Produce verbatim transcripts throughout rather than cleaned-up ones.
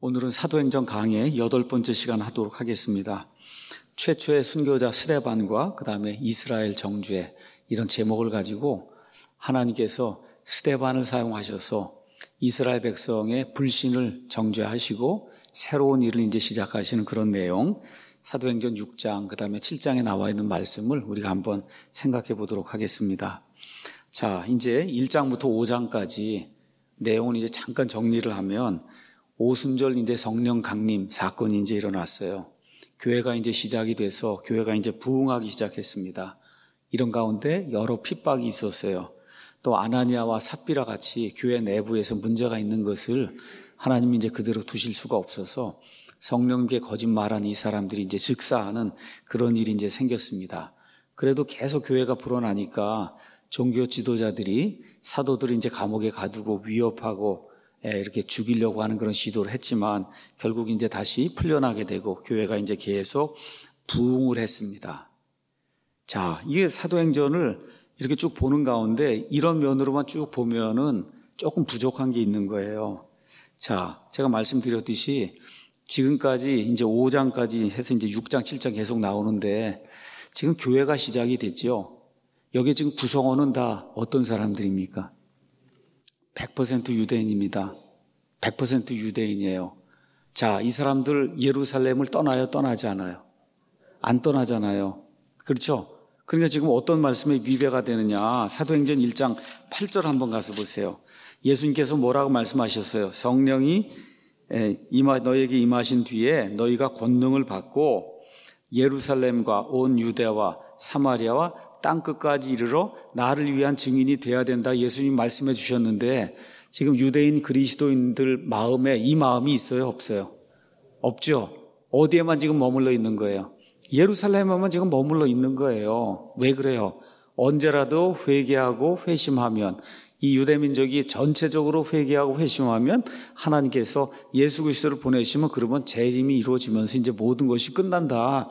오늘은 사도행전 강의 여덟 번째 시간 하도록 하겠습니다. 최초의 순교자 스데반과 그 다음에 이스라엘 정죄, 이런 제목을 가지고 하나님께서 스데반을 사용하셔서 이스라엘 백성의 불신을 정죄하시고 새로운 일을 이제 시작하시는 그런 내용, 사도행전 육 장 그 다음에 칠 장에 나와 있는 말씀을 우리가 한번 생각해 보도록 하겠습니다. 자, 이제 일 장부터 오 장까지 내용을 이제 잠깐 정리를 하면 오순절 이제 성령 강림 사건이 이제 일어났어요. 교회가 이제 시작이 돼서 교회가 이제 부흥하기 시작했습니다. 이런 가운데 여러 핍박이 있었어요. 또 아나니아와 삽비라 같이 교회 내부에서 문제가 있는 것을 하나님이 이제 그대로 두실 수가 없어서 성령님께 거짓말한 이 사람들이 이제 즉사하는 그런 일이 이제 생겼습니다. 그래도 계속 교회가 불어나니까 종교 지도자들이 사도들을 이제 감옥에 가두고 위협하고 이렇게 죽이려고 하는 그런 시도를 했지만 결국 이제 다시 풀려나게 되고 교회가 이제 계속 부흥을 했습니다. 자, 이게 사도행전을 이렇게 쭉 보는 가운데 이런 면으로만 쭉 보면은 조금 부족한 게 있는 거예요. 자, 제가 말씀드렸듯이 지금까지 이제 오 장까지 해서 이제 육 장, 칠 장 계속 나오는데 지금 교회가 시작이 됐죠. 여기 지금 구성원은 다 어떤 사람들입니까? 백 퍼센트 유대인입니다. 백 퍼센트 유대인이에요. 자, 이 사람들 예루살렘을 떠나요? 떠나지 않아요? 안 떠나잖아요. 그렇죠? 그러니까 지금 어떤 말씀에 위배가 되느냐. 사도행전 일 장 팔 절 한번 가서 보세요. 예수님께서 뭐라고 말씀하셨어요? 성령이 임하, 너에게 임하신 뒤에 너희가 권능을 받고 예루살렘과 온 유대와 사마리아와 땅끝까지 이르러 나를 위한 증인이 돼야 된다. 예수님 말씀해 주셨는데 지금 유대인 그리스도인들 마음에 이 마음이 있어요? 없어요? 없죠. 어디에만 지금 머물러 있는 거예요? 예루살렘에만 지금 머물러 있는 거예요. 왜 그래요? 언제라도 회개하고 회심하면, 이 유대민족이 전체적으로 회개하고 회심하면 하나님께서 예수 그리스도를 보내시면 그러면 재림이 이루어지면서 이제 모든 것이 끝난다.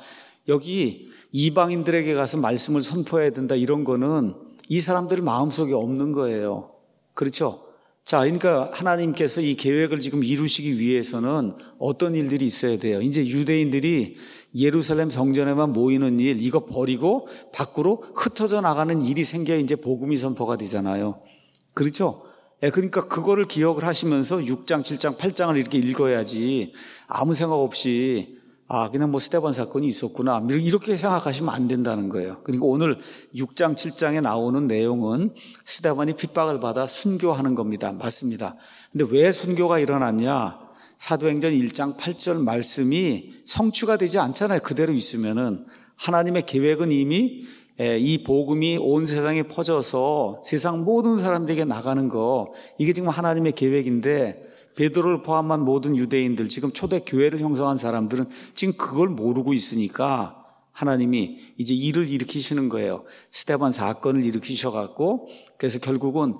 여기 이방인들에게 가서 말씀을 선포해야 된다, 이런 거는 이 사람들 마음속에 없는 거예요. 그렇죠? 자, 그러니까 하나님께서 이 계획을 지금 이루시기 위해서는 어떤 일들이 있어야 돼요? 이제 유대인들이 예루살렘 성전에만 모이는 일, 이거 버리고 밖으로 흩어져 나가는 일이 생겨야 이제 복음이 선포가 되잖아요. 그렇죠? 그러니까 그거를 기억을 하시면서 육 장, 칠 장, 팔 장을 이렇게 읽어야지 아무 생각 없이 아, 그냥 뭐 스데반 사건이 있었구나, 이렇게 생각하시면 안 된다는 거예요. 그러니까 오늘 육 장, 칠 장에 나오는 내용은 스데반이 핍박을 받아 순교하는 겁니다. 맞습니다. 근데 왜 순교가 일어났냐? 사도행전 일 장 팔 절 말씀이 성취가 되지 않잖아요. 그대로 있으면은. 하나님의 계획은 이미 이 복음이 온 세상에 퍼져서 세상 모든 사람들에게 나가는 거, 이게 지금 하나님의 계획인데 베드로를 포함한 모든 유대인들, 지금 초대 교회를 형성한 사람들은 지금 그걸 모르고 있으니까 하나님이 이제 일을 일으키시는 거예요. 스데반 사건을 일으키셔갖고 그래서 결국은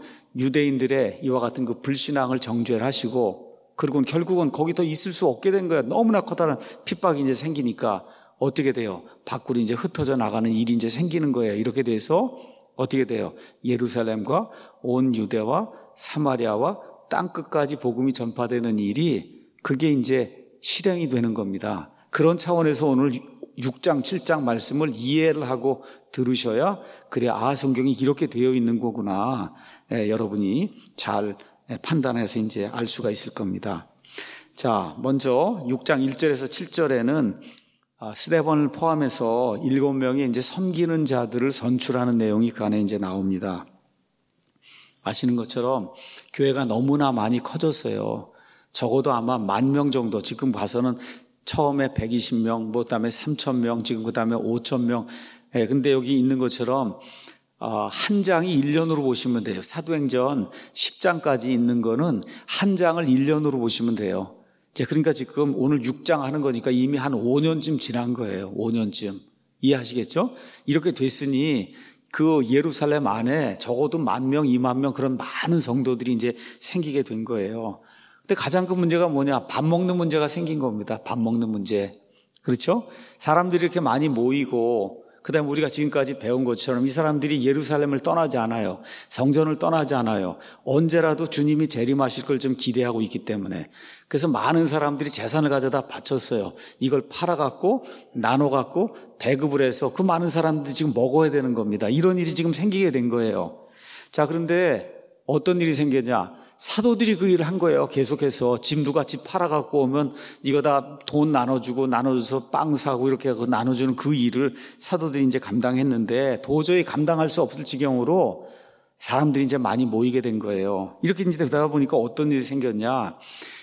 유대인들의 이와 같은 그 불신앙을 정죄를 하시고, 그리고 결국은 거기 더 있을 수 없게 된 거예요. 너무나 커다란 핍박이 이제 생기니까 어떻게 돼요? 밖으로 이제 흩어져 나가는 일이 이제 생기는 거예요. 이렇게 돼서 어떻게 돼요? 예루살렘과 온 유대와 사마리아와 땅끝까지 복음이 전파되는 일이, 그게 이제 실행이 되는 겁니다. 그런 차원에서 오늘 육 장, 칠 장 말씀을 이해를 하고 들으셔야, 그래, 아, 성경이 이렇게 되어 있는 거구나. 예, 여러분이 잘 판단해서 이제 알 수가 있을 겁니다. 자, 먼저 육 장 일 절에서 칠 절에는 스데반을 포함해서 일곱 명의 이제 섬기는 자들을 선출하는 내용이 그 안에 이제 나옵니다. 아시는 것처럼 교회가 너무나 많이 커졌어요. 적어도 아마 만 명 정도, 지금 봐서는 처음에 백이십 명, 뭐 그다음에 삼천 명, 지금 그다음에 오천 명. 예, 근데 여기 있는 것처럼 어, 한 장이 일 년으로 보시면 돼요. 사도행전 십 장까지 있는 거는 한 장을 일 년으로 보시면 돼요. 이제 그러니까 지금 오늘 육 장 하는 거니까 이미 한 오 년쯤 지난 거예요. 오 년쯤. 이해하시겠죠? 이렇게 됐으니 그 예루살렘 안에 적어도 만 명, 이만 명 그런 많은 성도들이 이제 생기게 된 거예요. 근데 가장 큰 문제가 뭐냐? 밥 먹는 문제가 생긴 겁니다. 밥 먹는 문제. 그렇죠? 사람들이 이렇게 많이 모이고 그 다음에 우리가 지금까지 배운 것처럼 이 사람들이 예루살렘을 떠나지 않아요. 성전을 떠나지 않아요. 언제라도 주님이 재림하실 걸 좀 기대하고 있기 때문에. 그래서 많은 사람들이 재산을 가져다 바쳤어요. 이걸 팔아갖고 나눠갖고 배급을 해서 그 많은 사람들이 지금 먹어야 되는 겁니다. 이런 일이 지금 생기게 된 거예요. 자, 그런데 어떤 일이 생겼냐? 사도들이 그 일을 한 거예요. 계속해서 짐 누가 집 팔아갖고 오면 이거 다 돈 나눠주고 나눠줘서 빵 사고 이렇게 하고 나눠주는 그 일을 사도들이 이제 감당했는데 도저히 감당할 수 없을 지경으로 사람들이 이제 많이 모이게 된 거예요. 이렇게 이제 되다 보니까 어떤 일이 생겼냐?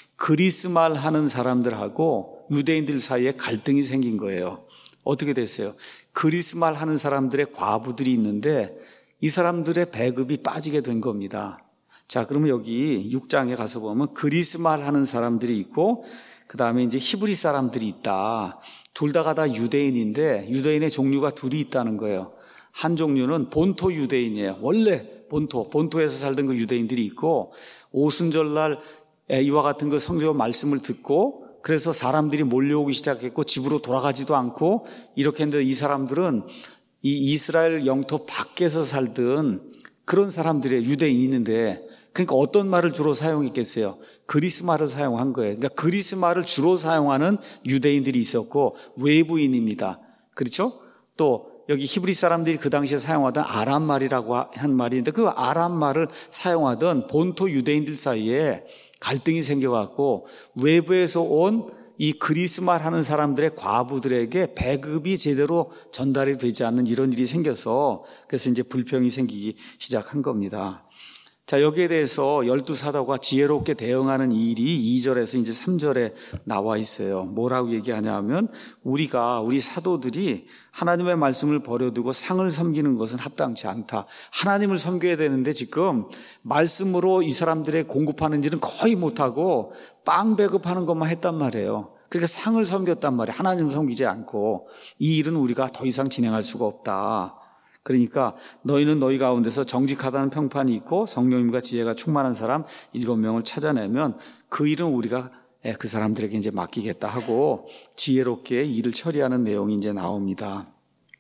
그리스말 하는 사람들하고 유대인들 사이에 갈등이 생긴 거예요. 어떻게 됐어요? 그리스말 하는 사람들의 과부들이 있는데 이 사람들의 배급이 빠지게 된 겁니다. 자, 그러면 여기 육 장에 가서 보면 그리스말 하는 사람들이 있고 그 다음에 이제 히브리 사람들이 있다. 둘 다가 다 유대인인데 유대인의 종류가 둘이 있다는 거예요. 한 종류는 본토 유대인이에요. 원래 본토, 본토에서 살던 그 유대인들이 있고 오순절날 이와 같은 그 성경 말씀을 듣고 그래서 사람들이 몰려오기 시작했고 집으로 돌아가지도 않고 이렇게 했는데 이 사람들은 이 이스라엘 영토 밖에서 살던 그런 사람들의 유대인이 있는데 그러니까 어떤 말을 주로 사용했겠어요? 그리스 말을 사용한 거예요. 그러니까 그리스 말을 주로 사용하는 유대인들이 있었고 외부인입니다. 그렇죠? 또 여기 히브리 사람들이 그 당시에 사용하던 아람 말이라고 한 말인데 그 아람 말을 사용하던 본토 유대인들 사이에 갈등이 생겨갖고 외부에서 온 이 그리스 말 하는 사람들의 과부들에게 배급이 제대로 전달이 되지 않는 이런 일이 생겨서 그래서 이제 불평이 생기기 시작한 겁니다. 자, 여기에 대해서 열두 사도가 지혜롭게 대응하는 이 일이 이 절에서 이제 삼 절에 나와 있어요. 뭐라고 얘기하냐 하면 우리가 우리 사도들이 하나님의 말씀을 버려두고 상을 섬기는 것은 합당치 않다. 하나님을 섬겨야 되는데 지금 말씀으로 이 사람들의 공급하는 일은 거의 못하고 빵 배급하는 것만 했단 말이에요. 그러니까 상을 섬겼단 말이에요. 하나님을 섬기지 않고 이 일은 우리가 더 이상 진행할 수가 없다. 그러니까 너희는 너희 가운데서 정직하다는 평판이 있고 성령님과 지혜가 충만한 사람 일곱 명을 찾아내면 그 일은 우리가 그 사람들에게 이제 맡기겠다 하고 지혜롭게 일을 처리하는 내용이 이제 나옵니다.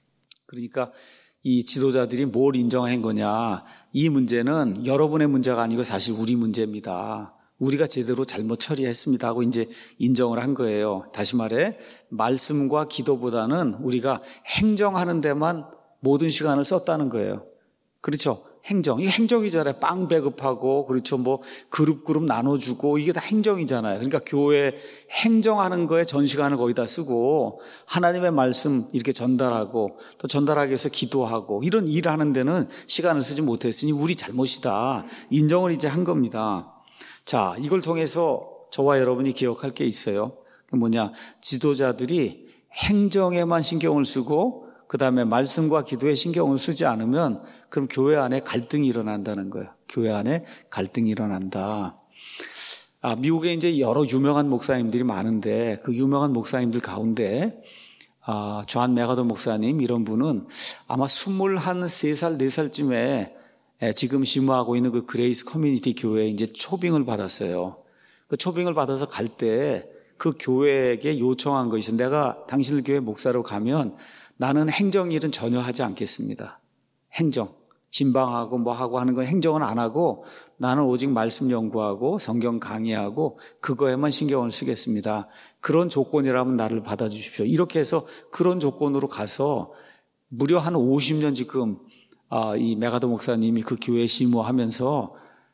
그러니까 이 지도자들이 뭘 인정한 거냐? 이 문제는 여러분의 문제가 아니고 사실 우리 문제입니다. 우리가 제대로 잘못 처리했습니다 하고 이제 인정을 한 거예요. 다시 말해 말씀과 기도보다는 우리가 행정하는 데만 모든 시간을 썼다는 거예요. 그렇죠? 행정. 이게 행정이잖아요. 빵 배급하고, 그렇죠. 뭐, 그룹 그룹 나눠주고, 이게 다 행정이잖아요. 그러니까 교회 행정하는 거에 전 시간을 거의 다 쓰고, 하나님의 말씀 이렇게 전달하고, 또 전달하기 위해서 기도하고, 이런 일을 하는 데는 시간을 쓰지 못했으니 우리 잘못이다. 인정을 이제 한 겁니다. 자, 이걸 통해서 저와 여러분이 기억할 게 있어요. 뭐냐. 지도자들이 행정에만 신경을 쓰고, 그 다음에 말씀과 기도에 신경을 쓰지 않으면 그럼 교회 안에 갈등이 일어난다는 거예요. 교회 안에 갈등이 일어난다. 아, 미국에 이제 여러 유명한 목사님들이 많은데 그 유명한 목사님들 가운데 아, 존 메가더 목사님 이런 분은 아마 스물세 살, 네 살쯤에 지금 심호하고 있는 그 그레이스 커뮤니티 교회에 이제 초빙을 받았어요. 그 초빙을 받아서 갈 때 그 교회에게 요청한 것이 내가 당신들 교회 목사로 가면 나는 행정일은 전혀 하지 않겠습니다. 행정, 진방하고 뭐 하고 하는 건 행정은 안 하고 나는 오직 말씀 연구하고 성경 강의하고 그거에만 신경을 쓰겠습니다. 그런 조건이라면 나를 받아주십시오. 이렇게 해서 그런 조건으로 가서 무려 한 오십 년 지금 이 메가더 목사님이 그 교회에 심호하면서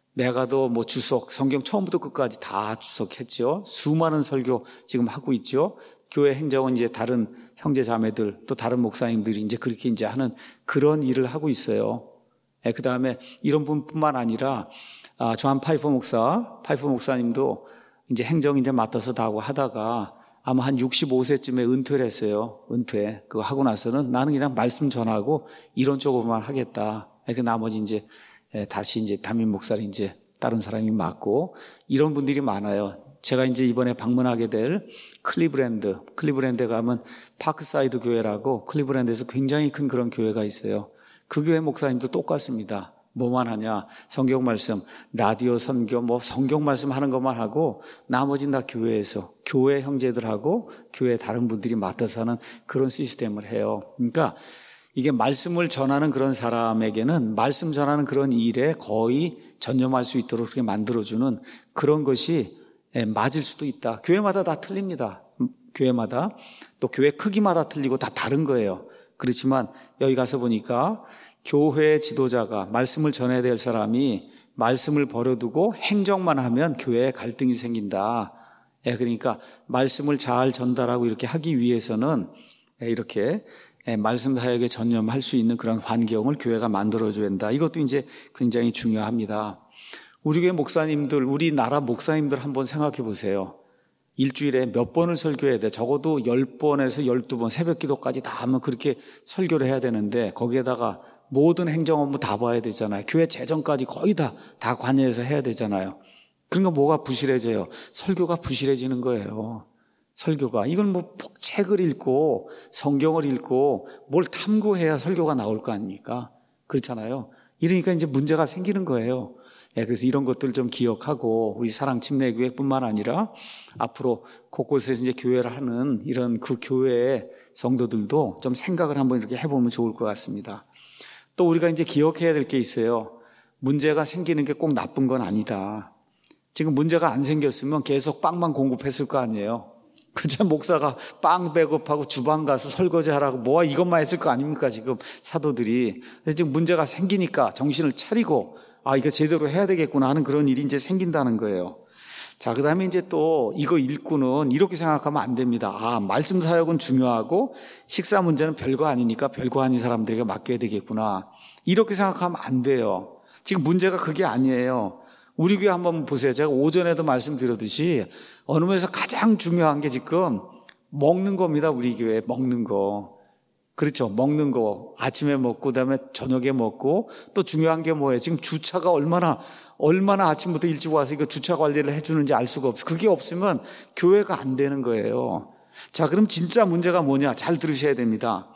메가더 뭐 주석, 성경 처음부터 끝까지 다 주석했죠. 수많은 설교 지금 하고 있죠. 교회 행정은 이제 다른 형제 자매들 또 다른 목사님들이 이제 그렇게 이제 하는 그런 일을 하고 있어요. 예, 그 다음에 이런 분뿐만 아니라 아, 존 파이퍼 목사, 파이퍼 목사님도 이제 행정 이제 맡아서 다 하고 하다가 아마 한 육십오 세쯤에 은퇴를 했어요. 은퇴. 그거 하고 나서는 나는 그냥 말씀 전하고 이런 쪽으로만 하겠다. 그 나머지 이제 다시 이제 담임 목사를 이제 다른 사람이 맡고 이런 분들이 많아요. 제가 이제 이번에 방문하게 될 클리브랜드, 클리브랜드에 가면 파크사이드 교회라고 클리브랜드에서 굉장히 큰 그런 교회가 있어요. 그 교회 목사님도 똑같습니다. 뭐만 하냐? 성경 말씀, 라디오 선교, 뭐 성경 말씀 하는 것만 하고 나머지는 다 교회에서 교회 형제들하고 교회 다른 분들이 맡아서 하는 그런 시스템을 해요. 그러니까 이게 말씀을 전하는 그런 사람에게는 말씀 전하는 그런 일에 거의 전념할 수 있도록 그렇게 만들어주는 그런 것이 맞을 수도 있다. 교회마다 다 틀립니다. 교회마다 또 교회 크기마다 틀리고 다 다른 거예요. 그렇지만 여기 가서 보니까 교회 지도자가 말씀을 전해야 될 사람이 말씀을 버려두고 행정만 하면 교회에 갈등이 생긴다. 그러니까 말씀을 잘 전달하고 이렇게 하기 위해서는 이렇게 말씀 사역에 전념할 수 있는 그런 환경을 교회가 만들어줘야 된다. 이것도 이제 굉장히 중요합니다. 우리 교회 목사님들, 우리나라 목사님들 한번 생각해 보세요. 일주일에 몇 번을 설교해야 돼? 적어도 열 번에서 열두 번 새벽 기도까지 다 하면 그렇게 설교를 해야 되는데 거기에다가 모든 행정 업무 다 봐야 되잖아요. 교회 재정까지 거의 다, 다 관여해서 해야 되잖아요. 그러니까 뭐가 부실해져요? 설교가 부실해지는 거예요. 설교가. 이건 뭐 책을 읽고 성경을 읽고 뭘 탐구해야 설교가 나올 거 아닙니까? 그렇잖아요. 이러니까 이제 문제가 생기는 거예요. 예, 그래서 이런 것들 좀 기억하고 우리 사랑 침례교회뿐만 아니라 앞으로 곳곳에서 이제 교회를 하는 이런 그 교회의 성도들도 좀 생각을 한번 이렇게 해보면 좋을 것 같습니다. 또 우리가 이제 기억해야 될 게 있어요. 문제가 생기는 게 꼭 나쁜 건 아니다. 지금 문제가 안 생겼으면 계속 빵만 공급했을 거 아니에요. 그저 목사가 빵 배급하고 주방 가서 설거지 하라고 뭐가 이것만 했을 거 아닙니까? 지금 사도들이. 지금 문제가 생기니까 정신을 차리고 아, 이거 제대로 해야 되겠구나 하는 그런 일이 이제 생긴다는 거예요. 자, 그 다음에 이제 또 이거 읽고는 이렇게 생각하면 안 됩니다. 아, 말씀 사역은 중요하고 식사 문제는 별거 아니니까 별거 아닌 사람들에게 맡겨야 되겠구나. 이렇게 생각하면 안 돼요. 지금 문제가 그게 아니에요. 우리 교회 한번 보세요. 제가 오전에도 말씀드렸듯이 어느 면에서 가장 중요한 게 지금 먹는 겁니다. 우리 교회 먹는 거. 그렇죠. 먹는 거. 아침에 먹고 그다음에 저녁에 먹고 또 중요한 게 뭐예요? 지금 주차가 얼마나 얼마나 아침부터 일찍 와서 이거 주차 관리를 해주는지 알 수가 없어. 그게 없으면 교회가 안 되는 거예요. 자, 그럼 진짜 문제가 뭐냐? 잘 들으셔야 됩니다.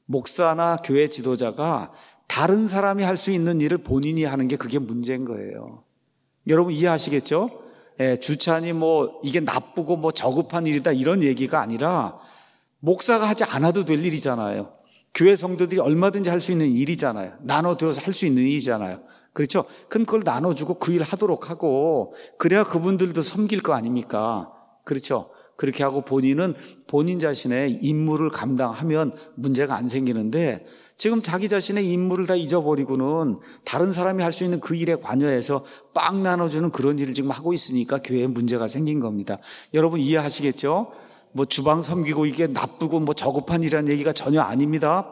목사나 교회 지도자가 다른 사람이 할 수 있는 일을 본인이 하는 게 그게 문제인 거예요. 여러분 이해하시겠죠? 예, 주차니 뭐 이게 나쁘고 뭐 저급한 일이다 이런 얘기가 아니라 목사가 하지 않아도 될 일이잖아요. 교회 성도들이 얼마든지 할 수 있는 일이잖아요. 나눠두어서 할 수 있는 일이잖아요. 그렇죠? 그럼 그걸 나눠주고 그 일 하도록 하고 그래야 그분들도 섬길 거 아닙니까? 그렇죠? 그렇게 하고 본인은 본인 자신의 임무를 감당하면 문제가 안 생기는데 지금 자기 자신의 임무를 다 잊어버리고는 다른 사람이 할 수 있는 그 일에 관여해서 빵 나눠주는 그런 일을 지금 하고 있으니까 교회에 문제가 생긴 겁니다. 여러분 이해하시겠죠? 뭐 주방 섬기고 이게 나쁘고 뭐 저급한 일이라는 얘기가 전혀 아닙니다.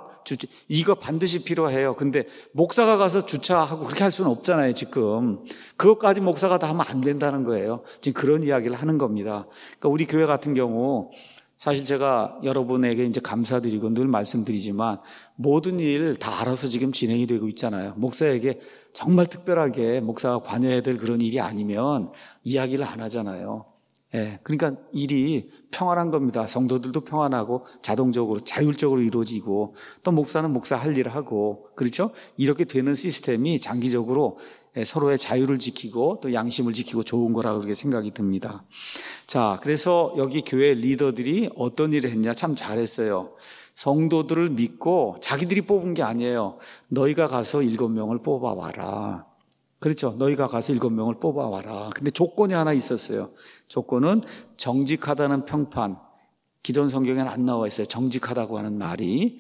이거 반드시 필요해요. 근데 목사가 가서 주차하고 그렇게 할 수는 없잖아요, 지금. 그것까지 목사가 다 하면 안 된다는 거예요. 지금 그런 이야기를 하는 겁니다. 그러니까 우리 교회 같은 경우 사실 제가 여러분에게 이제 감사드리고 늘 말씀드리지만 모든 일 다 알아서 지금 진행이 되고 있잖아요. 목사에게 정말 특별하게 목사가 관여해야 될 그런 일이 아니면 이야기를 안 하잖아요. 예, 그러니까 일이 평안한 겁니다. 성도들도 평안하고 자동적으로 자율적으로 이루어지고 또 목사는 목사 할 일을 하고 그렇죠? 이렇게 되는 시스템이 장기적으로 서로의 자유를 지키고 또 양심을 지키고 좋은 거라고 그렇게 생각이 듭니다. 자, 그래서 여기 교회 리더들이 어떤 일을 했냐? 참 잘했어요. 성도들을 믿고 자기들이 뽑은 게 아니에요. 너희가 가서 일곱 명을 뽑아와라. 그렇죠. 너희가 가서 일곱 명을 뽑아와라. 근데 조건이 하나 있었어요. 조건은 정직하다는 평판. 기존 성경에는 안 나와 있어요. 정직하다고 하는 말이.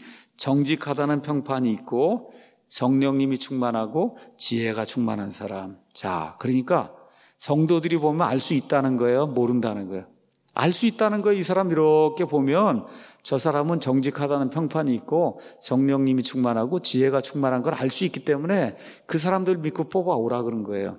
정직하다는 평판이 있고 성령님이 충만하고 지혜가 충만한 사람. 자, 그러니까 성도들이 보면 알 수 있다는 거예요? 모른다는 거예요? 알 수 있다는 거예요. 이 사람 이렇게 보면 저 사람은 정직하다는 평판이 있고 성령님이 충만하고 지혜가 충만한 걸 알 수 있기 때문에 그 사람들 믿고 뽑아오라 그런 거예요.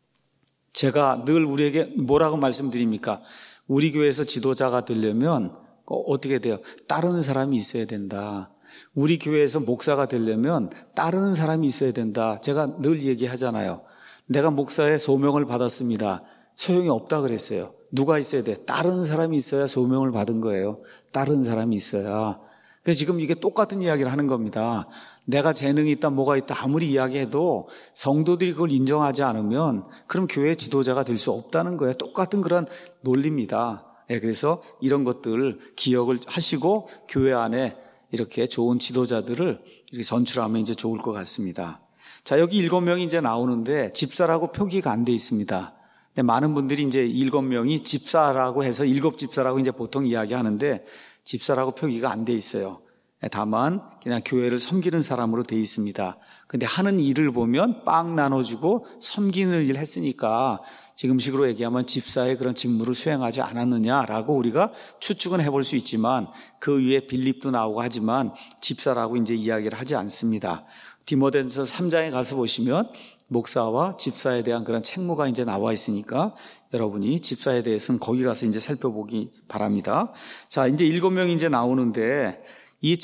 제가 늘 우리에게 뭐라고 말씀드립니까? 우리 교회에서 지도자가 되려면 어떻게 돼요? 따르는 사람이 있어야 된다. 우리 교회에서 목사가 되려면 따르는 사람이 있어야 된다. 제가 늘 얘기하잖아요. 내가 목사의 소명을 받았습니다. 소용이 없다 그랬어요. 누가 있어야 돼? 따르는 사람이 있어야 소명을 받은 거예요. 따르는 사람이 있어야. 그래서 지금 이게 똑같은 이야기를 하는 겁니다. 내가 재능이 있다 뭐가 있다 아무리 이야기해도 성도들이 그걸 인정하지 않으면 그럼 교회 지도자가 될 수 없다는 거예요. 똑같은 그런 논리입니다. 예, 그래서 이런 것들 기억을 하시고 교회 안에 이렇게 좋은 지도자들을 이렇게 선출하면 이제 좋을 것 같습니다. 자, 여기 일곱 명이 이제 나오는데 집사라고 표기가 안 돼 있습니다. 근데 많은 분들이 이제 일곱 명이 집사라고 해서 일곱 집사라고 이제 보통 이야기하는데 집사라고 표기가 안 돼 있어요. 다만 그냥 교회를 섬기는 사람으로 돼 있습니다. 근데 하는 일을 보면 빵 나눠주고 섬기는 일을 했으니까 지금식으로 얘기하면 집사의 그런 직무를 수행하지 않았느냐라고 우리가 추측은 해볼 수 있지만 그 위에 빌립도 나오고 하지만 집사라고 이제 이야기를 하지 않습니다. 디모데전서 삼 장에 가서 보시면 목사와 집사에 대한 그런 책무가 이제 나와 있으니까 여러분이 집사에 대해서는 거기 가서 이제 살펴보기 바랍니다. 자, 이제 일곱 명이 이제 나오는데 이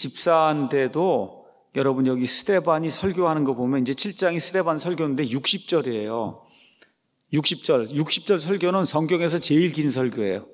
집사인데도 여러분 여기 스데반이 설교하는 거 보면 이제 칠 장이 스데반 설교인데 육십 절이에요. 육십 절, 육십 절 설교는 성경에서 제일 긴 설교예요.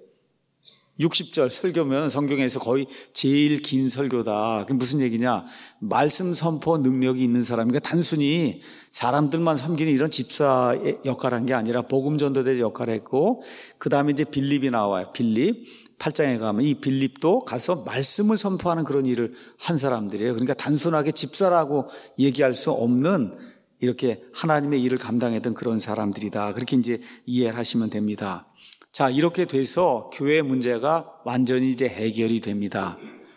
육십 절 설교면 성경에서 거의 제일 긴 설교다. 그게 무슨 얘기냐? 말씀 선포 능력이 있는 사람이니까 단순히 사람들만 섬기는 이런 집사의 역할을 한 게 아니라 복음 전도자의 역할을 했고 그 다음에 이제 빌립이 나와요. 빌립. 팔 장에 가면 이 빌립도 가서 말씀을 선포하는 그런 일을 한 사람들이에요. 그러니까 단순하게 집사라고 얘기할 수 없는 이렇게 하나님의 일을 감당했던 그런 사람들이다. 그렇게 이제 이해를 하시면 됩니다. 자, 이렇게 돼서 교회 문제가 완전히 이제 해결이 됩니다.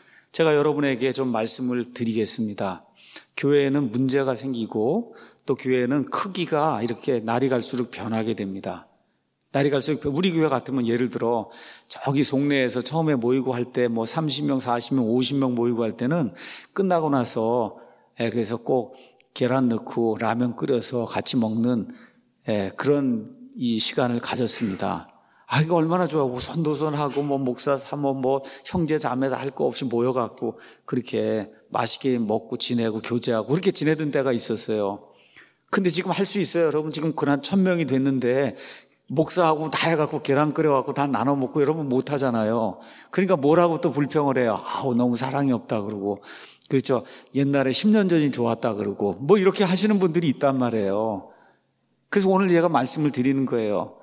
제가 여러분에게 좀 말씀을 드리겠습니다. 교회에는 문제가 생기고 또 교회는 크기가 이렇게 날이 갈수록 변하게 됩니다. 날이 갈수록 우리 교회 같으면 예를 들어 저기 송내에서 처음에 모이고 할 때 뭐 삼십 명, 사십 명, 오십 명 모이고 할 때는 끝나고 나서 예, 그래서 꼭 계란 넣고 라면 끓여서 같이 먹는 예, 그런 이 시간을 가졌습니다. 아, 이거 얼마나 좋아. 우선도선하고 뭐 목사, 사모, 뭐 형제, 자매다 할 거 없이 모여갖고 그렇게 맛있게 먹고 지내고 교제하고 그렇게 지내던 때가 있었어요. 근데 지금 할 수 있어요. 여러분 지금 그한 천 명이 됐는데 목사하고 다 해갖고 계란 끓여갖고 다 나눠 먹고 여러분 못 하잖아요. 그러니까 뭐라고 또 불평을 해요. 아우, 너무 사랑이 없다 그러고. 그렇죠. 옛날에 십 년 전이 좋았다 그러고 뭐 이렇게 하시는 분들이 있단 말이에요. 그래서 오늘 제가 말씀을 드리는 거예요.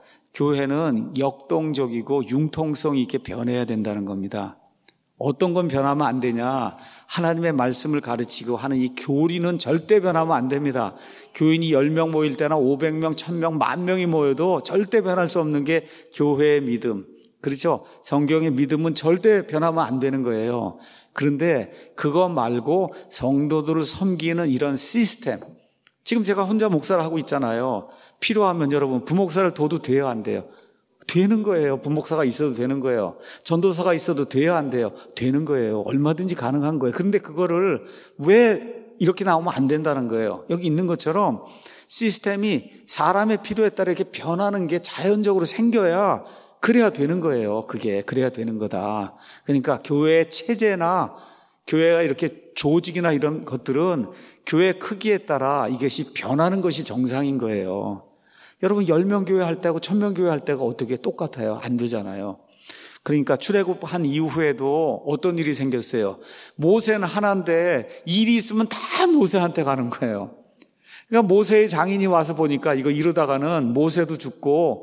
교회는 역동적이고 융통성 있게 변해야 된다는 겁니다. 어떤 건 변하면 안 되냐? 하나님의 말씀을 가르치고 하는 이 교리는 절대 변하면 안 됩니다. 교인이 열 명 모일 때나 오백 명, 천 명, 만 명이 모여도 절대 변할 수 없는 게 교회의 믿음. 그렇죠? 성경의 믿음은 절대 변하면 안 되는 거예요. 그런데 그거 말고 성도들을 섬기는 이런 시스템. 지금 제가 혼자 목사를 하고 있잖아요. 필요하면 여러분 부목사를 둬도 돼요, 안 돼요? 되는 거예요. 부목사가 있어도 되는 거예요. 전도사가 있어도 돼요, 안 돼요? 되는 거예요. 얼마든지 가능한 거예요. 그런데 그거를 왜 이렇게 나오면 안 된다는 거예요. 여기 있는 것처럼 시스템이 사람의 필요에 따라 이렇게 변하는 게 자연적으로 생겨야 그래야 되는 거예요. 그게 그래야 되는 거다. 그러니까 교회의 체제나 교회가 이렇게 조직이나 이런 것들은 교회 크기에 따라 이것이 변하는 것이 정상인 거예요. 여러분 열 명 교회 할 때하고 천 명 교회 할 때가 어떻게 똑같아요? 안 되잖아요. 그러니까 출애굽한 이후에도 어떤 일이 생겼어요. 모세는 하나인데 일이 있으면 다 모세한테 가는 거예요. 그러니까 모세의 장인이 와서 보니까 이거 이러다가는 모세도 죽고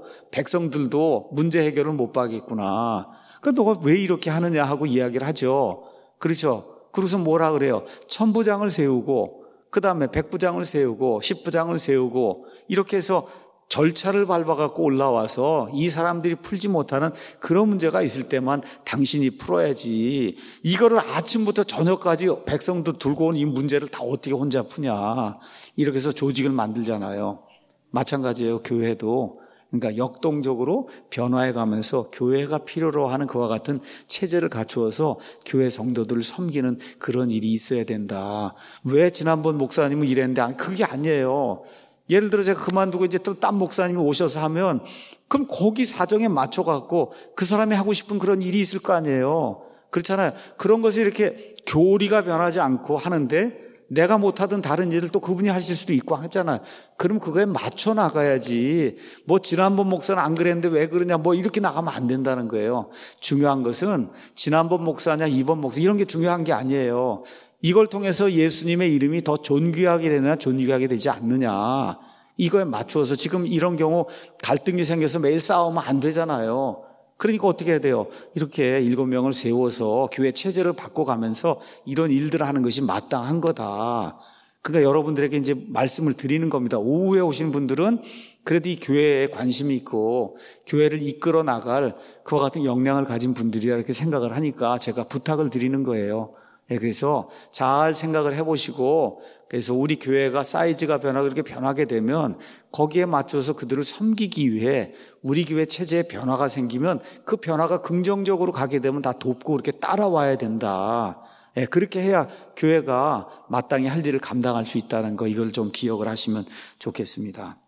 백성들도 문제 해결을 못 받겠구나. 그러니까 너가 왜 이렇게 하느냐 하고 이야기를 하죠. 그렇죠. 그래서 뭐라 그래요? 천부장을 세우고 그 다음에 백부장을 세우고 십부장을 세우고 이렇게 해서 절차를 밟아갖고 올라와서 이 사람들이 풀지 못하는 그런 문제가 있을 때만 당신이 풀어야지. 이거를 아침부터 저녁까지 백성도 들고 온 이 문제를 다 어떻게 혼자 푸냐. 이렇게 해서 조직을 만들잖아요. 마찬가지예요. 교회도. 그러니까 역동적으로 변화해 가면서 교회가 필요로 하는 그와 같은 체제를 갖추어서 교회 성도들을 섬기는 그런 일이 있어야 된다. 왜 지난번 목사님은 이랬는데 그게 아니에요. 예를 들어 제가 그만두고 이제 또 딴 목사님이 오셔서 하면 그럼 거기 사정에 맞춰갖고 그 사람이 하고 싶은 그런 일이 있을 거 아니에요. 그렇잖아요. 그런 것이 이렇게 교리가 변하지 않고 하는데 내가 못하던 다른 일을 또 그분이 하실 수도 있고 하잖아요. 그럼 그거에 맞춰 나가야지. 뭐 지난번 목사는 안 그랬는데 왜 그러냐 뭐 이렇게 나가면 안 된다는 거예요. 중요한 것은 지난번 목사냐 이번 목사 이런 게 중요한 게 아니에요. 이걸 통해서 예수님의 이름이 더 존귀하게 되느냐 존귀하게 되지 않느냐. 이거에 맞추어서 지금 이런 경우 갈등이 생겨서 매일 싸우면 안 되잖아요. 그러니까 어떻게 해야 돼요? 이렇게 일곱 명을 세워서 교회 체제를 바꿔가면서 이런 일들을 하는 것이 마땅한 거다. 그러니까 여러분들에게 이제 말씀을 드리는 겁니다. 오후에 오신 분들은 그래도 이 교회에 관심이 있고 교회를 이끌어 나갈 그와 같은 역량을 가진 분들이라 이렇게 생각을 하니까 제가 부탁을 드리는 거예요. 그래서 잘 생각을 해보시고, 그래서 우리 교회가 사이즈가 변하고 이렇게 변하게 되면 거기에 맞춰서 그들을 섬기기 위해 우리 교회 체제에 변화가 생기면 그 변화가 긍정적으로 가게 되면 다 돕고 이렇게 따라와야 된다. 예, 그렇게 해야 교회가 마땅히 할 일을 감당할 수 있다는 거, 이걸 좀 기억을 하시면 좋겠습니다.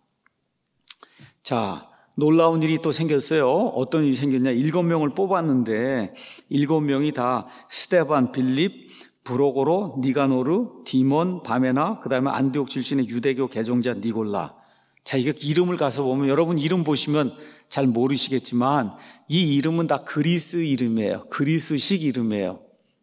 자, 놀라운 일이 또 생겼어요. 어떤 일이 생겼냐? 일곱 명을 뽑았는데 일곱 명이 다 스데반, 빌립, 브로고로, 니가노르, 디몬, 바메나, 그 다음에 안디옥 출신의 유대교 개종자 니골라. 자, 이거 이름을 가서 보면, 여러분 이름 보시면 잘 모르시겠지만 이 이름은 다 그리스 이름이에요. 그리스식 이름이에요.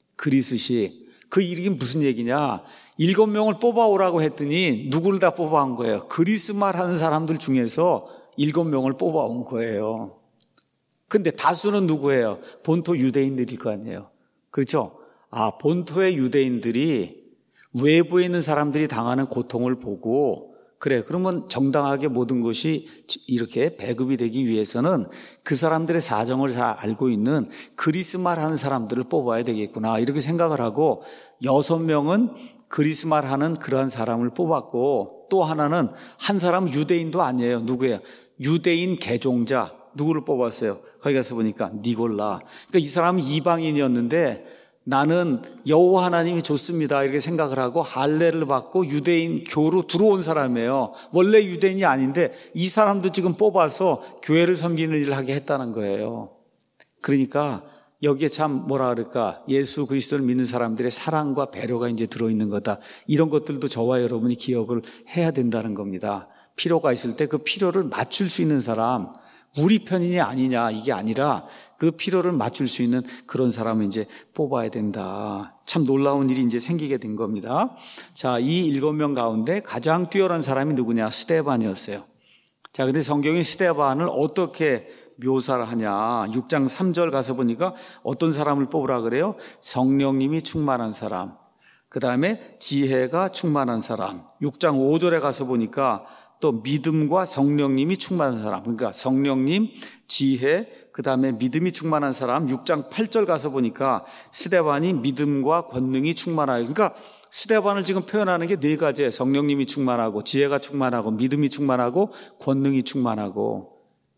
그리스식. 그 이름이 무슨 얘기냐? 일곱 명을 뽑아오라고 했더니 누구를 다 뽑아온 거예요? 그리스 말 하는 사람들 중에서 일곱 명을 뽑아온 거예요. 근데 다수는 누구예요? 본토 유대인들일 거 아니에요. 그렇죠? 아, 본토의 유대인들이 외부에 있는 사람들이 당하는 고통을 보고, 그래, 그러면 정당하게 모든 것이 이렇게 배급이 되기 위해서는 그 사람들의 사정을 잘 알고 있는 그리스 말 하는 사람들을 뽑아야 되겠구나, 이렇게 생각을 하고 여섯 명은 그리스 말 하는 그러한 사람을 뽑았고, 또 하나는 한 사람은 유대인도 아니에요. 누구예요? 유대인 개종자. 누구를 뽑았어요? 거기 가서 보니까 니골라. 그러니까 이 사람은 이방인이었는데 나는 여호와 하나님이 좋습니다, 이렇게 생각을 하고 할례를 받고 유대인 교로 들어온 사람이에요. 원래 유대인이 아닌데 이 사람도 지금 뽑아서 교회를 섬기는 일을 하게 했다는 거예요. 그러니까 여기에 참 뭐라 그럴까, 예수 그리스도를 믿는 사람들의 사랑과 배려가 이제 들어있는 거다. 이런 것들도 저와 여러분이 기억을 해야 된다는 겁니다. 필요가 있을 때 그 필요를 맞출 수 있는 사람, 우리 편이냐 아니냐 이게 아니라 그 필요를 맞출 수 있는 그런 사람을 이제 뽑아야 된다. 참 놀라운 일이 이제 생기게 된 겁니다. 자, 이 일곱 명 가운데 가장 뛰어난 사람이 누구냐? 스데반이었어요. 자, 근데 성경이 스데반을 어떻게 묘사를 하냐? 육 장 삼 절 가서 보니까 어떤 사람을 뽑으라 그래요? 성령님이 충만한 사람, 그 다음에 지혜가 충만한 사람. 육 장 오 절에 가서 보니까 또 믿음과 성령님이 충만한 사람, 그러니까 성령님, 지혜, 그 다음에 믿음이 충만한 사람. 육 장 팔 절 가서 보니까 스데반이 믿음과 권능이 충만하여, 그러니까 스데반을 지금 표현하는 게 네 가지예요. 성령님이 충만하고, 지혜가 충만하고, 믿음이 충만하고, 권능이 충만하고.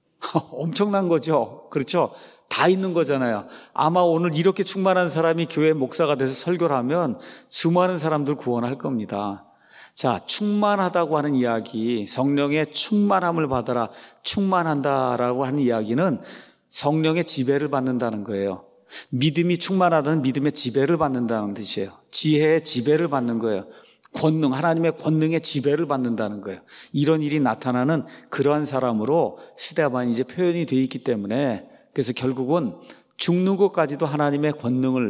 엄청난 거죠. 그렇죠? 다 있는 거잖아요. 아마 오늘 이렇게 충만한 사람이 교회 목사가 돼서 설교를 하면 수많은 사람들 구원할 겁니다. 자, 충만하다고 하는 이야기, 성령의 충만함을 받아라, 충만한다라고 하는 이야기는 성령의 지배를 받는다는 거예요. 믿음이 충만하다는 믿음의 지배를 받는다는 뜻이에요. 지혜의 지배를 받는 거예요. 권능, 하나님의 권능의 지배를 받는다는 거예요. 이런 일이 나타나는 그러한 사람으로 스데반이 이제 표현이 되어 있기 때문에, 그래서 결국은 죽는 것까지도 하나님의 권능을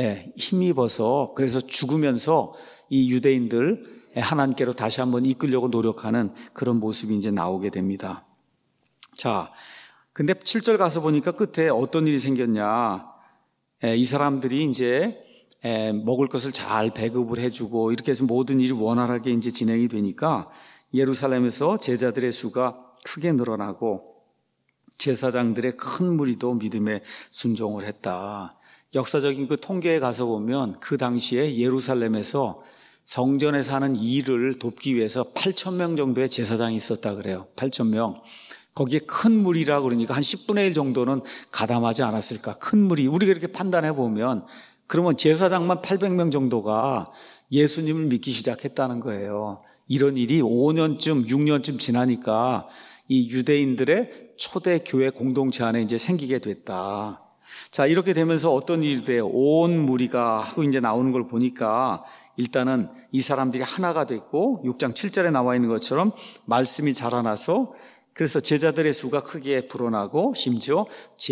힘입어서, 그래서 죽으면서 이 유대인들 하나님께로 다시 한번 이끌려고 노력하는 그런 모습이 이제 나오게 됩니다. 자, 근데 칠 절 가서 보니까 끝에 어떤 일이 생겼냐? 이 사람들이 이제 먹을 것을 잘 배급을 해주고 이렇게 해서 모든 일이 원활하게 이제 진행이 되니까 예루살렘에서 제자들의 수가 크게 늘어나고 제사장들의 큰 무리도 믿음에 순종을 했다. 역사적인 그 통계에 가서 보면 그 당시에 예루살렘에서 성전에 사는 일을 돕기 위해서 팔천 명 정도의 제사장이 있었다 그래요. 팔천 명. 거기에 큰 무리라 그러니까 한 십분의 일 정도는 가담하지 않았을까. 큰 무리. 우리가 이렇게 판단해 보면 그러면 제사장만 팔백 명 정도가 예수님을 믿기 시작했다는 거예요. 이런 일이 오 년쯤, 육 년쯤 지나니까 이 유대인들의 초대 교회 공동체 안에 이제 생기게 됐다. 자, 이렇게 되면서 어떤 일이 돼요? 온 무리가 하고 이제 나오는 걸 보니까 일단은 이 사람들이 하나가 됐고 육 장 칠 절에 나와 있는 것처럼 말씀이 자라나서 그래서 제자들의 수가 크게 불어나고 심지어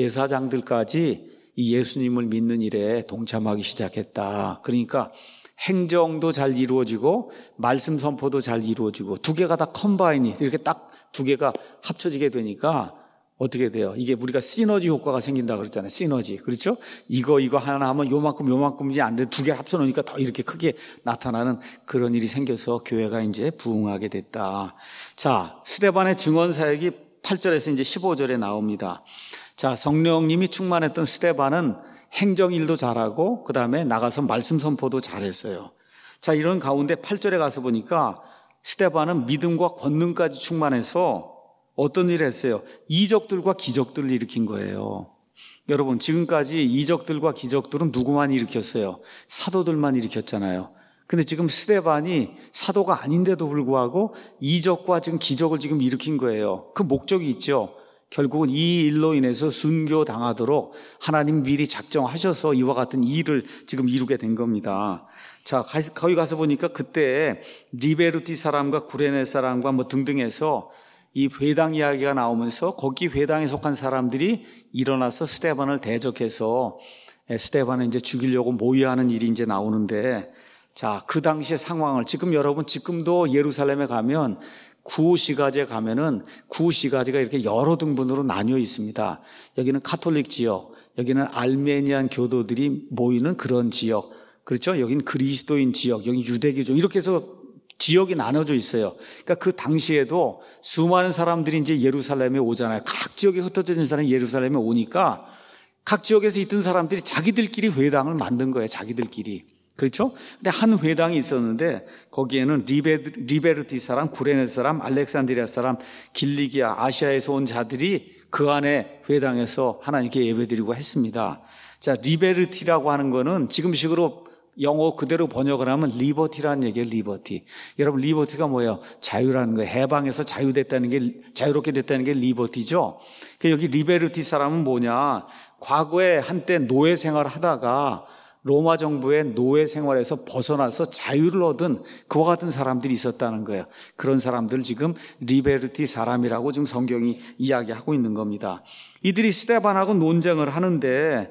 제사장들까지 이 예수님을 믿는 일에 동참하기 시작했다. 그러니까 행정도 잘 이루어지고 말씀 선포도 잘 이루어지고 두 개가 다 컴바인이 이렇게 딱 두 개가 합쳐지게 되니까 어떻게 돼요? 이게 우리가 시너지 효과가 생긴다 그랬잖아요. 시너지. 그렇죠? 이거 이거 하나 하면 요만큼 요만큼이지 안 돼. 두 개 합쳐 놓으니까 더 이렇게 크게 나타나는 그런 일이 생겨서 교회가 이제 부흥하게 됐다. 자, 스데반의 증언 사역이 팔 절에서 이제 십오 절에 나옵니다. 자, 성령님이 충만했던 스데반은 행정일도 잘하고 그다음에 나가서 말씀 선포도 잘했어요. 자, 이런 가운데 팔 절에 가서 보니까 스데반은 믿음과 권능까지 충만해서 어떤 일을 했어요? 이적들과 기적들을 일으킨 거예요. 여러분, 지금까지 이적들과 기적들은 누구만 일으켰어요? 사도들만 일으켰잖아요. 근데 지금 스데반이 사도가 아닌데도 불구하고 이적과 지금 기적을 지금 일으킨 거예요. 그 목적이 있죠. 결국은 이 일로 인해서 순교당하도록 하나님 미리 작정하셔서 이와 같은 일을 지금 이루게 된 겁니다. 자, 거기 가서 보니까 그때 리베르티 사람과 구레네 사람과 뭐 등등 해서 이 회당 이야기가 나오면서 거기 회당에 속한 사람들이 일어나서 스데반을 대적해서 스데반을 이제 죽이려고 모의하는 일이 이제 나오는데, 자, 그 당시의 상황을 지금 여러분 지금도 예루살렘에 가면 구시가지에 가면은 구시가지가 이렇게 여러 등분으로 나뉘어 있습니다. 여기는 카톨릭 지역, 여기는 알메니안 교도들이 모이는 그런 지역, 그렇죠? 여기는 그리스도인 지역, 여기 유대교죠. 이렇게 해서 지역이 나눠져 있어요. 그러니까 그 당시에도 수많은 사람들이 이제 예루살렘에 오잖아요. 각 지역에 흩어져 있는 사람이 예루살렘에 오니까 각 지역에서 있던 사람들이 자기들끼리 회당을 만든 거예요. 자기들끼리. 그렇죠? 근데 한 회당이 있었는데 거기에는 리베, 리베르티 사람, 구레네 사람, 알렉산드리아 사람, 길리기아, 아시아에서 온 자들이 그 안에 회당에서 하나님께 예배드리고 했습니다. 자, 리베르티라고 하는 거는 지금식으로 영어 그대로 번역을 하면 리버티라는 얘기예요. 리버티. 여러분, 리버티가 뭐예요? 자유라는 거예요. 해방에서 자유됐다는 게, 자유롭게 됐다는 게 리버티죠. 여기 리베르티 사람은 뭐냐? 과거에 한때 노예 생활을 하다가 로마 정부의 노예 생활에서 벗어나서 자유를 얻은 그와 같은 사람들이 있었다는 거예요. 그런 사람들 지금 리베르티 사람이라고 지금 성경이 이야기하고 있는 겁니다. 이들이 스데반하고 논쟁을 하는데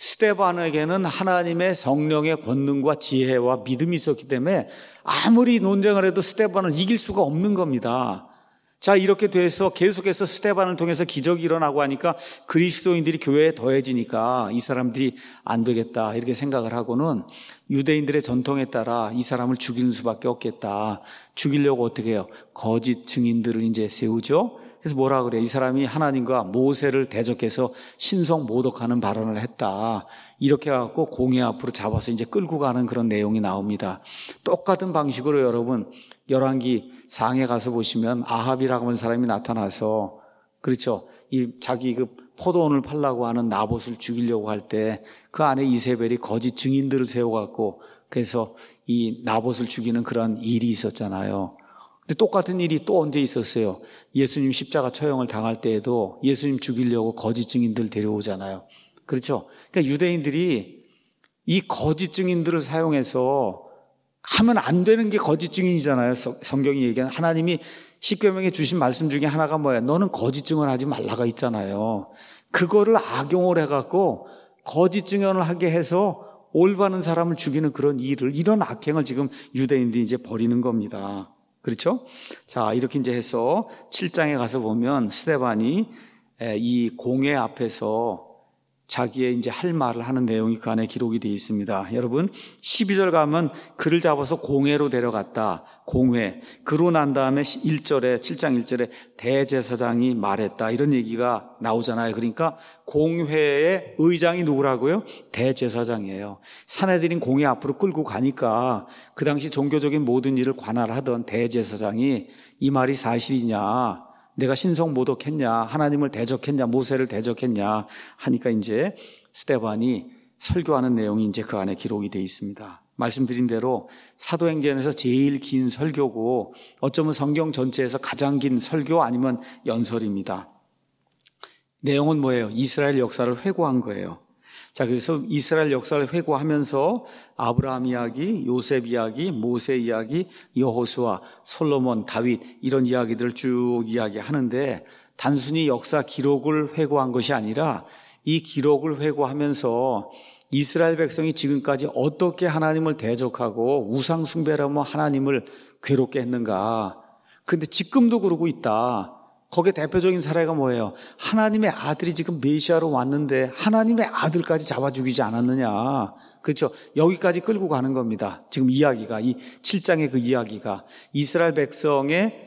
스데반에게는 하나님의 성령의 권능과 지혜와 믿음이 있었기 때문에 아무리 논쟁을 해도 스데반을 이길 수가 없는 겁니다. 자, 이렇게 돼서 계속해서 스데반을 통해서 기적이 일어나고 하니까 그리스도인들이 교회에 더해지니까 이 사람들이 안 되겠다 이렇게 생각을 하고는 유대인들의 전통에 따라 이 사람을 죽이는 수밖에 없겠다. 죽이려고 어떻게 해요? 거짓 증인들을 이제 세우죠. 그래서 뭐라 그래요? 이 사람이 하나님과 모세를 대적해서 신성 모독하는 발언을 했다. 이렇게 해갖고 공회 앞으로 잡아서 이제 끌고 가는 그런 내용이 나옵니다. 똑같은 방식으로 여러분 열왕기 상에 가서 보시면 아합이라고 하는 사람이 나타나서, 그렇죠? 이 자기 그 포도원을 팔라고 하는 나봇을 죽이려고 할 때 그 안에 이세벨이 거짓 증인들을 세워갖고 그래서 이 나봇을 죽이는 그런 일이 있었잖아요. 근데 똑같은 일이 또 언제 있었어요? 예수님 십자가 처형을 당할 때에도 예수님 죽이려고 거짓 증인들 데려오잖아요. 그렇죠? 그러니까 유대인들이 이 거짓 증인들을 사용해서 하면 안 되는 게 거짓 증인이잖아요. 성경이 얘기하는 하나님이 십계명에 주신 말씀 중에 하나가 뭐야? 너는 거짓 증언하지 말라가 있잖아요. 그거를 악용을 해갖고 거짓 증언을 하게 해서 올바른 사람을 죽이는 그런 일을, 이런 악행을 지금 유대인들이 이제 벌이는 겁니다. 그렇죠? 자, 이렇게 이제 해서 칠 장에 가서 보면 스데반이 이 공회 앞에서 자기의 이제 할 말을 하는 내용이 그 안에 기록이 되어 있습니다. 여러분, 십이 절 가면 그를 잡아서 공회로 데려갔다. 공회. 그러고 난 다음에 일 절에, 칠 장 일 절에 대제사장이 말했다. 이런 얘기가 나오잖아요. 그러니까 공회의 의장이 누구라고요? 대제사장이에요. 사내들인 공회 앞으로 끌고 가니까 그 당시 종교적인 모든 일을 관할하던 대제사장이 이 말이 사실이냐? 내가 신성 모독했냐, 하나님을 대적했냐, 모세를 대적했냐 하니까 이제 스데반이 설교하는 내용이 이제 그 안에 기록이 되어 있습니다. 말씀드린 대로 사도행전에서 제일 긴 설교고 어쩌면 성경 전체에서 가장 긴 설교 아니면 연설입니다. 내용은 뭐예요? 이스라엘 역사를 회고한 거예요. 자, 그래서 이스라엘 역사를 회고하면서 아브라함 이야기, 요셉 이야기, 모세 이야기, 여호수아, 솔로몬, 다윗 이런 이야기들을 쭉 이야기하는데 단순히 역사 기록을 회고한 것이 아니라 이 기록을 회고하면서 이스라엘 백성이 지금까지 어떻게 하나님을 대적하고 우상 숭배를 하며 하나님을 괴롭게 했는가. 근데 지금도 그러고 있다. 거기에 대표적인 사례가 뭐예요? 하나님의 아들이 지금 메시아로 왔는데 하나님의 아들까지 잡아 죽이지 않았느냐. 그렇죠? 여기까지 끌고 가는 겁니다. 지금 이야기가, 이 칠 장의 그 이야기가 이스라엘 백성의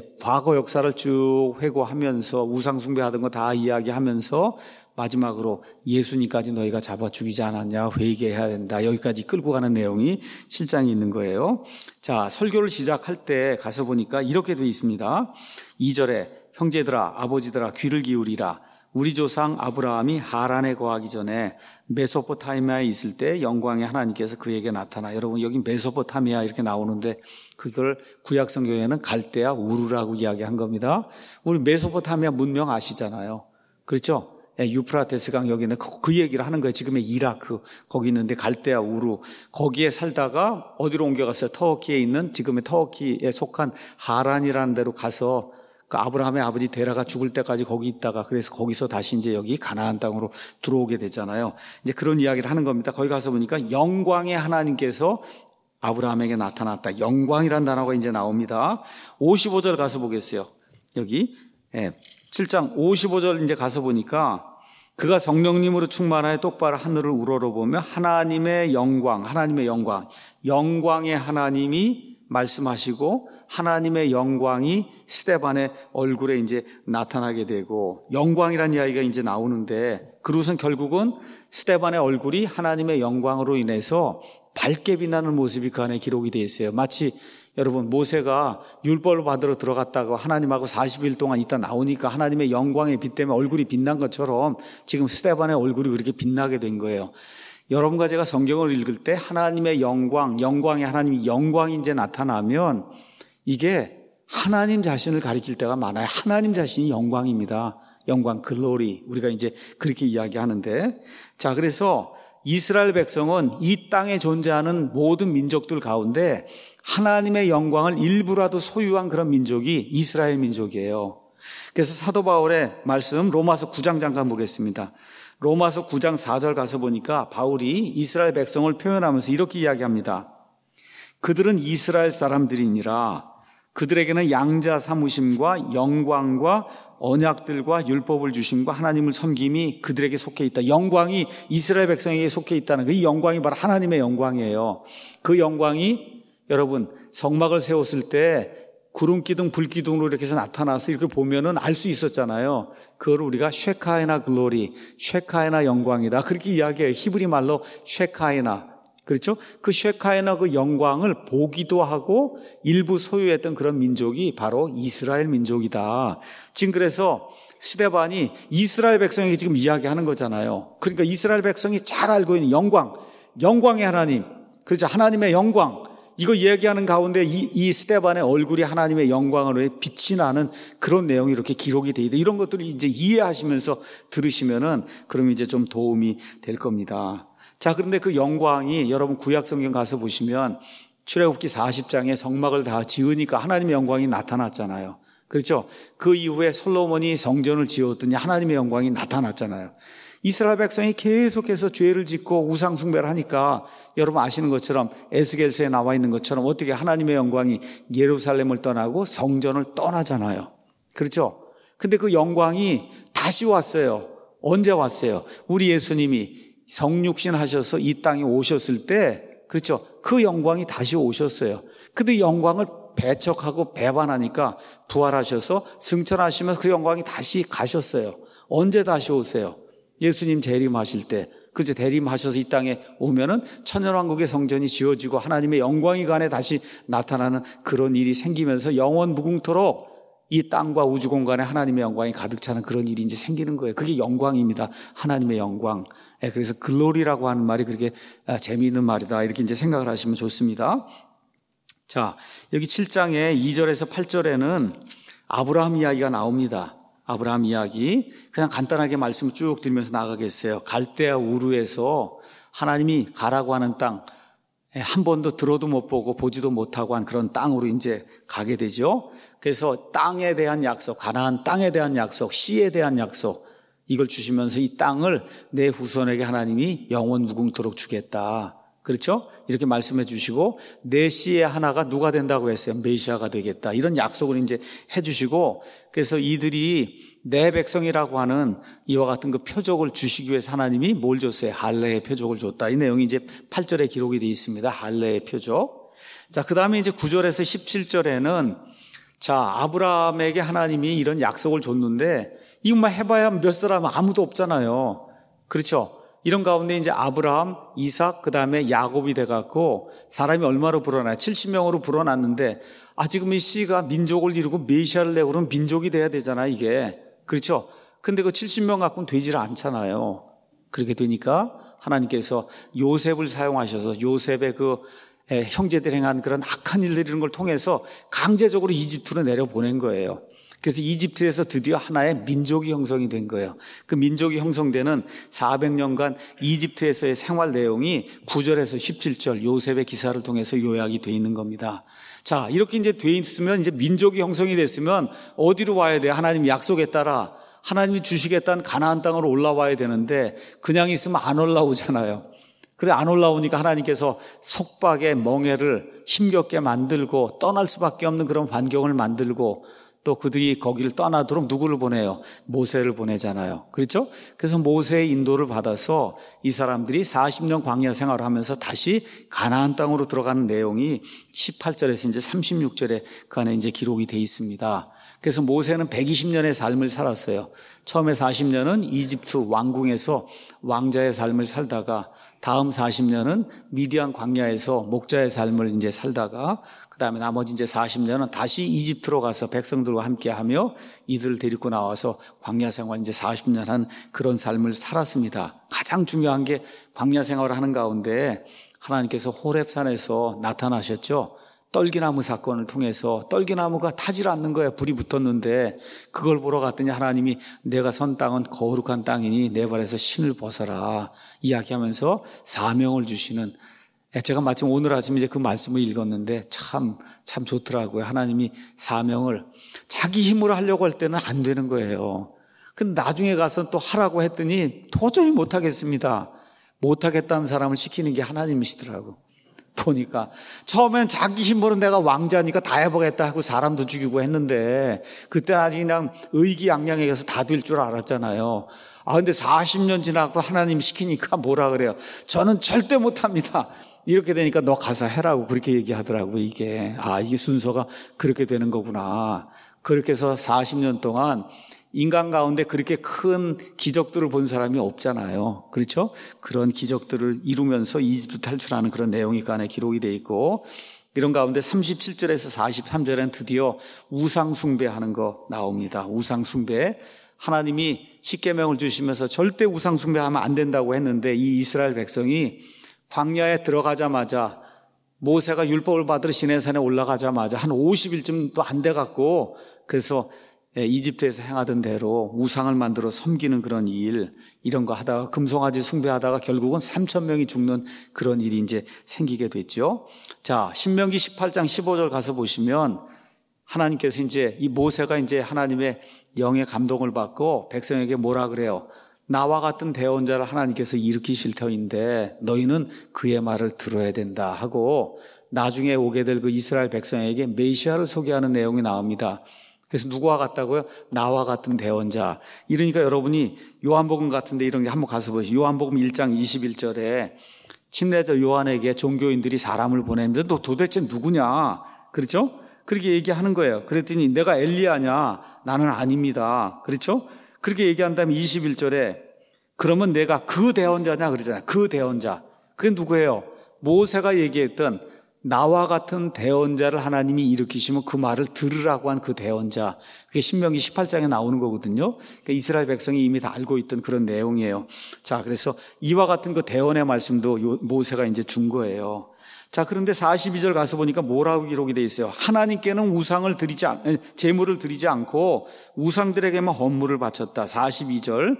과거 역사를 쭉 회고하면서 우상 숭배하던 거 다 이야기하면서 마지막으로 예수님까지 너희가 잡아 죽이지 않았냐, 회개해야 된다, 여기까지 끌고 가는 내용이 칠 장에 있는 거예요. 자, 설교를 시작할 때 가서 보니까 이렇게 되어 있습니다. 이 절에 형제들아 아버지들아 귀를 기울이라. 우리 조상 아브라함이 하란에 거하기 전에 메소포타미아에 있을 때 영광의 하나님께서 그에게 나타나. 여러분 여기 메소포타미아 이렇게 나오는데 그걸 구약 성경에는 갈대아 우르라고 이야기한 겁니다. 우리 메소포타미아 문명 아시잖아요. 그렇죠? 유프라테스 강 여기는 그 얘기를 하는 거예요. 지금의 이라크 거기 있는데 갈대아 우르, 거기에 살다가 어디로 옮겨갔어요? 터키에 있는, 지금의 터키에 속한 하란이라는 데로 가서 그 아브라함의 아버지 데라가 죽을 때까지 거기 있다가, 그래서 거기서 다시 이제 여기 가나안 땅으로 들어오게 되잖아요. 이제 그런 이야기를 하는 겁니다. 거기 가서 보니까 영광의 하나님께서 아브라함에게 나타났다. 영광이란 단어가 이제 나옵니다. 오십오 절 가서 보겠어요. 여기 예, 칠 장 오십오 절 이제 가서 보니까 그가 성령님으로 충만하여 똑바로 하늘을 우러러보며 하나님의 영광, 하나님의 영광, 영광의 하나님이 말씀하시고 하나님의 영광이 스데반의 얼굴에 이제 나타나게 되고, 영광이라는 이야기가 이제 나오는데 그것은 결국은 스데반의 얼굴이 하나님의 영광으로 인해서 밝게 빛나는 모습이 그 안에 기록이 되어 있어요. 마치 여러분 모세가 율법을 받으러 들어갔다가 하나님하고 사십 일 동안 있다 나오니까 하나님의 영광의 빛 때문에 얼굴이 빛난 것처럼 지금 스데반의 얼굴이 그렇게 빛나게 된 거예요. 여러분과 제가 성경을 읽을 때 하나님의 영광, 영광의 하나님이 영광이 이제 나타나면 이게 하나님 자신을 가리킬 때가 많아요. 하나님 자신이 영광입니다. 영광, 글로리. 우리가 이제 그렇게 이야기하는데, 자, 그래서 이스라엘 백성은 이 땅에 존재하는 모든 민족들 가운데 하나님의 영광을 일부라도 소유한 그런 민족이 이스라엘 민족이에요. 그래서 사도 바울의 말씀 로마서 구 장 잠깐 보겠습니다. 로마서 구 장 사 절 가서 보니까 바울이 이스라엘 백성을 표현하면서 이렇게 이야기합니다. 그들은 이스라엘 사람들이니라. 그들에게는 양자 삼으심과 영광과 언약들과 율법을 주심과 하나님을 섬김이 그들에게 속해 있다. 영광이 이스라엘 백성에게 속해 있다는 그 이 영광이 바로 하나님의 영광이에요. 그 영광이 여러분 성막을 세웠을 때 구름 기둥, 불 기둥으로 이렇게 해서 나타나서 이렇게 보면은 알 수 있었잖아요. 그걸 우리가 쉐카이나 글로리, 쉐카이나 영광이다. 그렇게 이야기해요. 히브리 말로 쉐카이나. 그렇죠? 그 쉐카이나 그 영광을 보기도 하고 일부 소유했던 그런 민족이 바로 이스라엘 민족이다. 지금 그래서 스데반이 이스라엘 백성에게 지금 이야기하는 거잖아요. 그러니까 이스라엘 백성이 잘 알고 있는 영광, 영광의 하나님, 그렇죠? 하나님의 영광. 이거 얘기하는 가운데 이, 이 스데반의 얼굴이 하나님의 영광으로 빛이 나는 그런 내용이 이렇게 기록이 되어 있다. 이런 것들을 이제 이해하시면서 들으시면은 그럼 이제 좀 도움이 될 겁니다. 자, 그런데 그 영광이 여러분 구약 성경 가서 보시면 출애굽기 사십 장에 성막을 다 지으니까 하나님의 영광이 나타났잖아요. 그렇죠? 그 이후에 솔로몬이 성전을 지었더니 하나님의 영광이 나타났잖아요. 이스라엘 백성이 계속해서 죄를 짓고 우상 숭배를 하니까 여러분 아시는 것처럼 에스겔서에 나와 있는 것처럼 어떻게 하나님의 영광이 예루살렘을 떠나고 성전을 떠나잖아요. 그렇죠? 근데 그 영광이 다시 왔어요. 언제 왔어요? 우리 예수님이 성육신 하셔서 이 땅에 오셨을 때, 그렇죠? 그 영광이 다시 오셨어요. 근데 영광을 배척하고 배반하니까 부활하셔서 승천하시면서 그 영광이 다시 가셨어요. 언제 다시 오세요? 예수님 재림하실 때, 그죠? 대림하셔서 이 땅에 오면은 천년왕국의 성전이 지어지고 하나님의 영광이 그 안에 다시 나타나는 그런 일이 생기면서 영원 무궁토록 이 땅과 우주 공간에 하나님의 영광이 가득 차는 그런 일이 이제 생기는 거예요. 그게 영광입니다. 하나님의 영광. 그래서 글로리라고 하는 말이 그렇게 재미있는 말이다. 이렇게 이제 생각을 하시면 좋습니다. 자, 여기 칠 장에 이 절에서 팔 절에는 아브라함 이야기가 나옵니다. 아브라함 이야기. 그냥 간단하게 말씀을 쭉 드리면서 나가겠어요. 갈대아 우르에서 하나님이 가라고 하는 땅, 한 번도 들어도 못 보고 보지도 못하고 한 그런 땅으로 이제 가게 되죠. 그래서 땅에 대한 약속, 가나안 땅에 대한 약속, 씨에 대한 약속, 이걸 주시면서 이 땅을 내 후손에게 하나님이 영원 무궁토록 주겠다. 그렇죠? 이렇게 말씀해 주시고 내 씨의 하나가 누가 된다고 했어요? 메시아가 되겠다. 이런 약속을 이제 해 주시고 그래서 이들이 내 백성이라고 하는 이와 같은 그 표적을 주시기 위해서 하나님이 뭘 줬어요? 할례의 표적을 줬다. 이 내용이 이제 팔 절에 기록이 되어 있습니다. 할례의 표적. 자, 그 다음에 이제 구 절에서 십칠 절에는 자, 아브라함에게 하나님이 이런 약속을 줬는데 이것만 해봐야 몇 사람 아무도 없잖아요. 그렇죠? 이런 가운데 이제 아브라함, 이삭, 그 다음에 야곱이 돼갖고 사람이 얼마로 불어나요? 칠십 명으로 불어났는데 아, 지금 이 씨가 민족을 이루고 메시아를 내고 그러면 민족이 돼야 되잖아, 이게. 그렇죠? 근데 그 칠십 명 갖고는 되지를 않잖아요. 그렇게 되니까 하나님께서 요셉을 사용하셔서 요셉의 그 형제들이 행한 그런 악한 일들 이런 걸 통해서 강제적으로 이집트로 내려보낸 거예요. 그래서 이집트에서 드디어 하나의 민족이 형성이 된 거예요. 그 민족이 형성되는 사백 년간 이집트에서의 생활 내용이 구 절에서 십칠 절 요셉의 기사를 통해서 요약이 돼 있는 겁니다. 자, 이렇게 이제 돼 있으면 이제 민족이 형성이 됐으면 어디로 와야 돼요? 하나님 약속에 따라 하나님이 주시겠다는 가나안 땅으로 올라와야 되는데 그냥 있으면 안 올라오잖아요. 그래 안 올라오니까 하나님께서 속박의 멍에를 힘겹게 만들고 떠날 수밖에 없는 그런 환경을 만들고 또 그들이 거기를 떠나도록 누구를 보내요? 모세를 보내잖아요. 그렇죠? 그래서 모세의 인도를 받아서 이 사람들이 사십 년 광야 생활을 하면서 다시 가나안 땅으로 들어가는 내용이 십팔 절에서 이제 삼십육 절에 그 안에 이제 기록이 돼 있습니다. 그래서 모세는 백이십 년의 삶을 살았어요. 처음에 사십 년은 이집트 왕궁에서 왕자의 삶을 살다가 다음 사십 년은 미디안 광야에서 목자의 삶을 이제 살다가 그 다음에 나머지 이제 사십 년은 다시 이집트로 가서 백성들과 함께 하며 이들을 데리고 나와서 광야 생활 이제 사십 년 한 그런 삶을 살았습니다. 가장 중요한 게 광야 생활을 하는 가운데 하나님께서 호렙산에서 나타나셨죠. 떨기나무 사건을 통해서 떨기나무가 타질 않는 거예요. 불이 붙었는데 그걸 보러 갔더니 하나님이 내가 선 땅은 거룩한 땅이니 내 발에서 신을 벗어라 이야기하면서 사명을 주시는, 제가 마침 오늘 아침에 이제 그 말씀을 읽었는데 참, 참 좋더라고요. 하나님이 사명을 자기 힘으로 하려고 할 때는 안 되는 거예요. 근데 나중에 가서 또 하라고 했더니 도저히 못하겠습니다. 못하겠다는 사람을 시키는 게 하나님이시더라고. 보니까 처음엔 자기 힘으로 내가 왕자니까 다 해보겠다 하고 사람도 죽이고 했는데 그때 아직 그냥 의기양양해서 다 될 줄 알았잖아요. 아 근데 사십 년 지나고 하나님 시키니까 뭐라 그래요? 저는 절대 못합니다. 이렇게 되니까 너 가서 해라고 그렇게 얘기하더라고요. 이게 아 이게 순서가 그렇게 되는 거구나. 그렇게 해서 사십 년 동안 인간 가운데 그렇게 큰 기적들을 본 사람이 없잖아요. 그렇죠? 그런 기적들을 이루면서 이집트 탈출하는 그런 내용이 그 안에 기록이 되어 있고 이런 가운데 삼십칠 절에서 사십삼 절에는 드디어 우상 숭배하는 거 나옵니다. 우상 숭배. 하나님이 십계명을 주시면서 절대 우상 숭배하면 안 된다고 했는데 이 이스라엘 백성이 광야에 들어가자마자 모세가 율법을 받으러 시내산에 올라가자마자 한 오십 일쯤도 안 돼갖고 그래서 이집트에서 행하던 대로 우상을 만들어 섬기는 그런 일 이런 거 하다가 금송아지 숭배하다가 결국은 삼천 명이 죽는 그런 일이 이제 생기게 됐죠. 자, 신명기 십팔 장 십오 절 가서 보시면 하나님께서 이제 이 모세가 이제 하나님의 영의 감동을 받고 백성에게 뭐라 그래요? 나와 같은 대언자를 하나님께서 일으키실 터인데 너희는 그의 말을 들어야 된다 하고 나중에 오게 될 그 이스라엘 백성에게 메시아를 소개하는 내용이 나옵니다. 그래서 누구와 같다고요? 나와 같은 대언자. 이러니까 여러분이 요한복음 같은데 이런 게 한번 가서 보시죠. 요한복음 일 장 이십일 절에 침례자 요한에게 종교인들이 사람을 보내는데 너 도대체 누구냐? 그렇죠? 그렇게 얘기하는 거예요. 그랬더니 내가 엘리야냐? 나는 아닙니다. 그렇죠? 그렇게 얘기한 다음에 이십일 절에 그러면 내가 그 대언자냐? 그러잖아요. 그 대언자. 그게 누구예요? 모세가 얘기했던 나와 같은 대언자를 하나님이 일으키시면 그 말을 들으라고 한 그 대언자. 그게 신명기 십팔 장에 나오는 거거든요. 그러니까 이스라엘 백성이 이미 다 알고 있던 그런 내용이에요. 자, 그래서 이와 같은 그 대언의 말씀도 모세가 이제 준 거예요. 자, 그런데 사십이 절 가서 보니까 뭐라고 기록이 되어 있어요? 하나님께는 우상을 드리지 않, 제물을 드리지 않고 우상들에게만 헌물을 바쳤다. 사십이 절.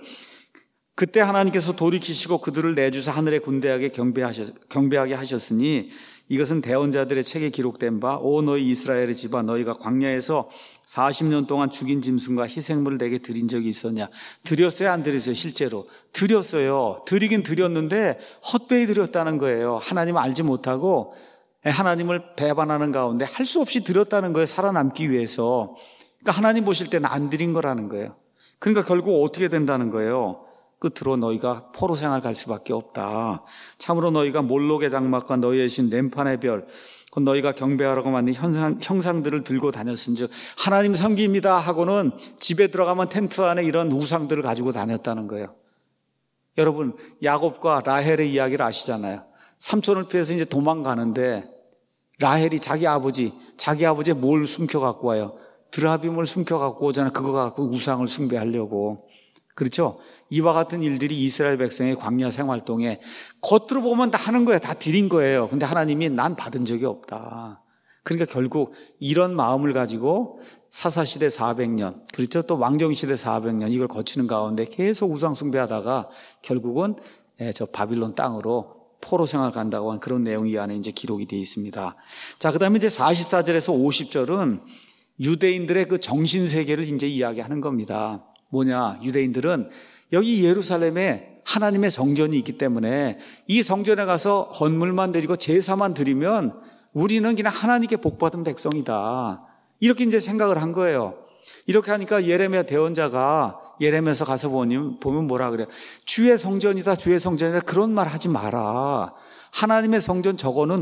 그때 하나님께서 돌이키시고 그들을 내주사 하늘의 군대에게 경배하셨, 경배하게 하셨으니 이것은 대언자들의 책에 기록된 바 오 너희 이스라엘의 집아 너희가 광야에서 사십 년 동안 죽인 짐승과 희생물을 내게 드린 적이 있었냐? 드렸어요, 안 드렸어요? 실제로 드렸어요. 드리긴 드렸는데 헛되이 드렸다는 거예요. 하나님을 알지 못하고 하나님을 배반하는 가운데 할 수 없이 드렸다는 거예요. 살아남기 위해서. 그러니까 하나님 보실 때는 안 드린 거라는 거예요. 그러니까 결국 어떻게 된다는 거예요? 끝으로 너희가 포로 생활 갈 수밖에 없다. 참으로 너희가 몰록의 장막과 너희의 신 렘판의 별, 그 너희가 경배하라고 만든 형상, 형상들을 들고 다녔은즉 하나님 섬깁니다 하고는 집에 들어가면 텐트 안에 이런 우상들을 가지고 다녔다는 거예요. 여러분, 야곱과 라헬의 이야기를 아시잖아요. 삼촌을 피해서 이제 도망가는데 라헬이 자기 아버지, 자기 아버지의 뭘 숨겨 갖고 와요? 드라빔을 숨겨 갖고 오잖아요. 그거 갖고 우상을 숭배하려고. 그렇죠? 이와 같은 일들이 이스라엘 백성의 광야 생활 동에 겉으로 보면 다 하는 거예요. 다 드린 거예요. 근데 하나님이 난 받은 적이 없다. 그러니까 결국 이런 마음을 가지고 사사시대 사백 년, 그렇죠? 또 왕정시대 사백 년 이걸 거치는 가운데 계속 우상 숭배하다가 결국은 저 바빌론 땅으로 포로 생활 간다고 한 그런 내용이 이 안에 이제 기록이 되어 있습니다. 자, 그 다음에 이제 사십사 절에서 오십 절은 유대인들의 그 정신세계를 이제 이야기하는 겁니다. 뭐냐? 유대인들은 여기 예루살렘에 하나님의 성전이 있기 때문에 이 성전에 가서 헌물만 드리고 제사만 드리면 우리는 그냥 하나님께 복받은 백성이다. 이렇게 이제 생각을 한 거예요. 이렇게 하니까 예레미야 대언자가 예레미야서 가서 보면 뭐라 그래요? 주의 성전이다, 주의 성전이다. 그런 말 하지 마라. 하나님의 성전 저거는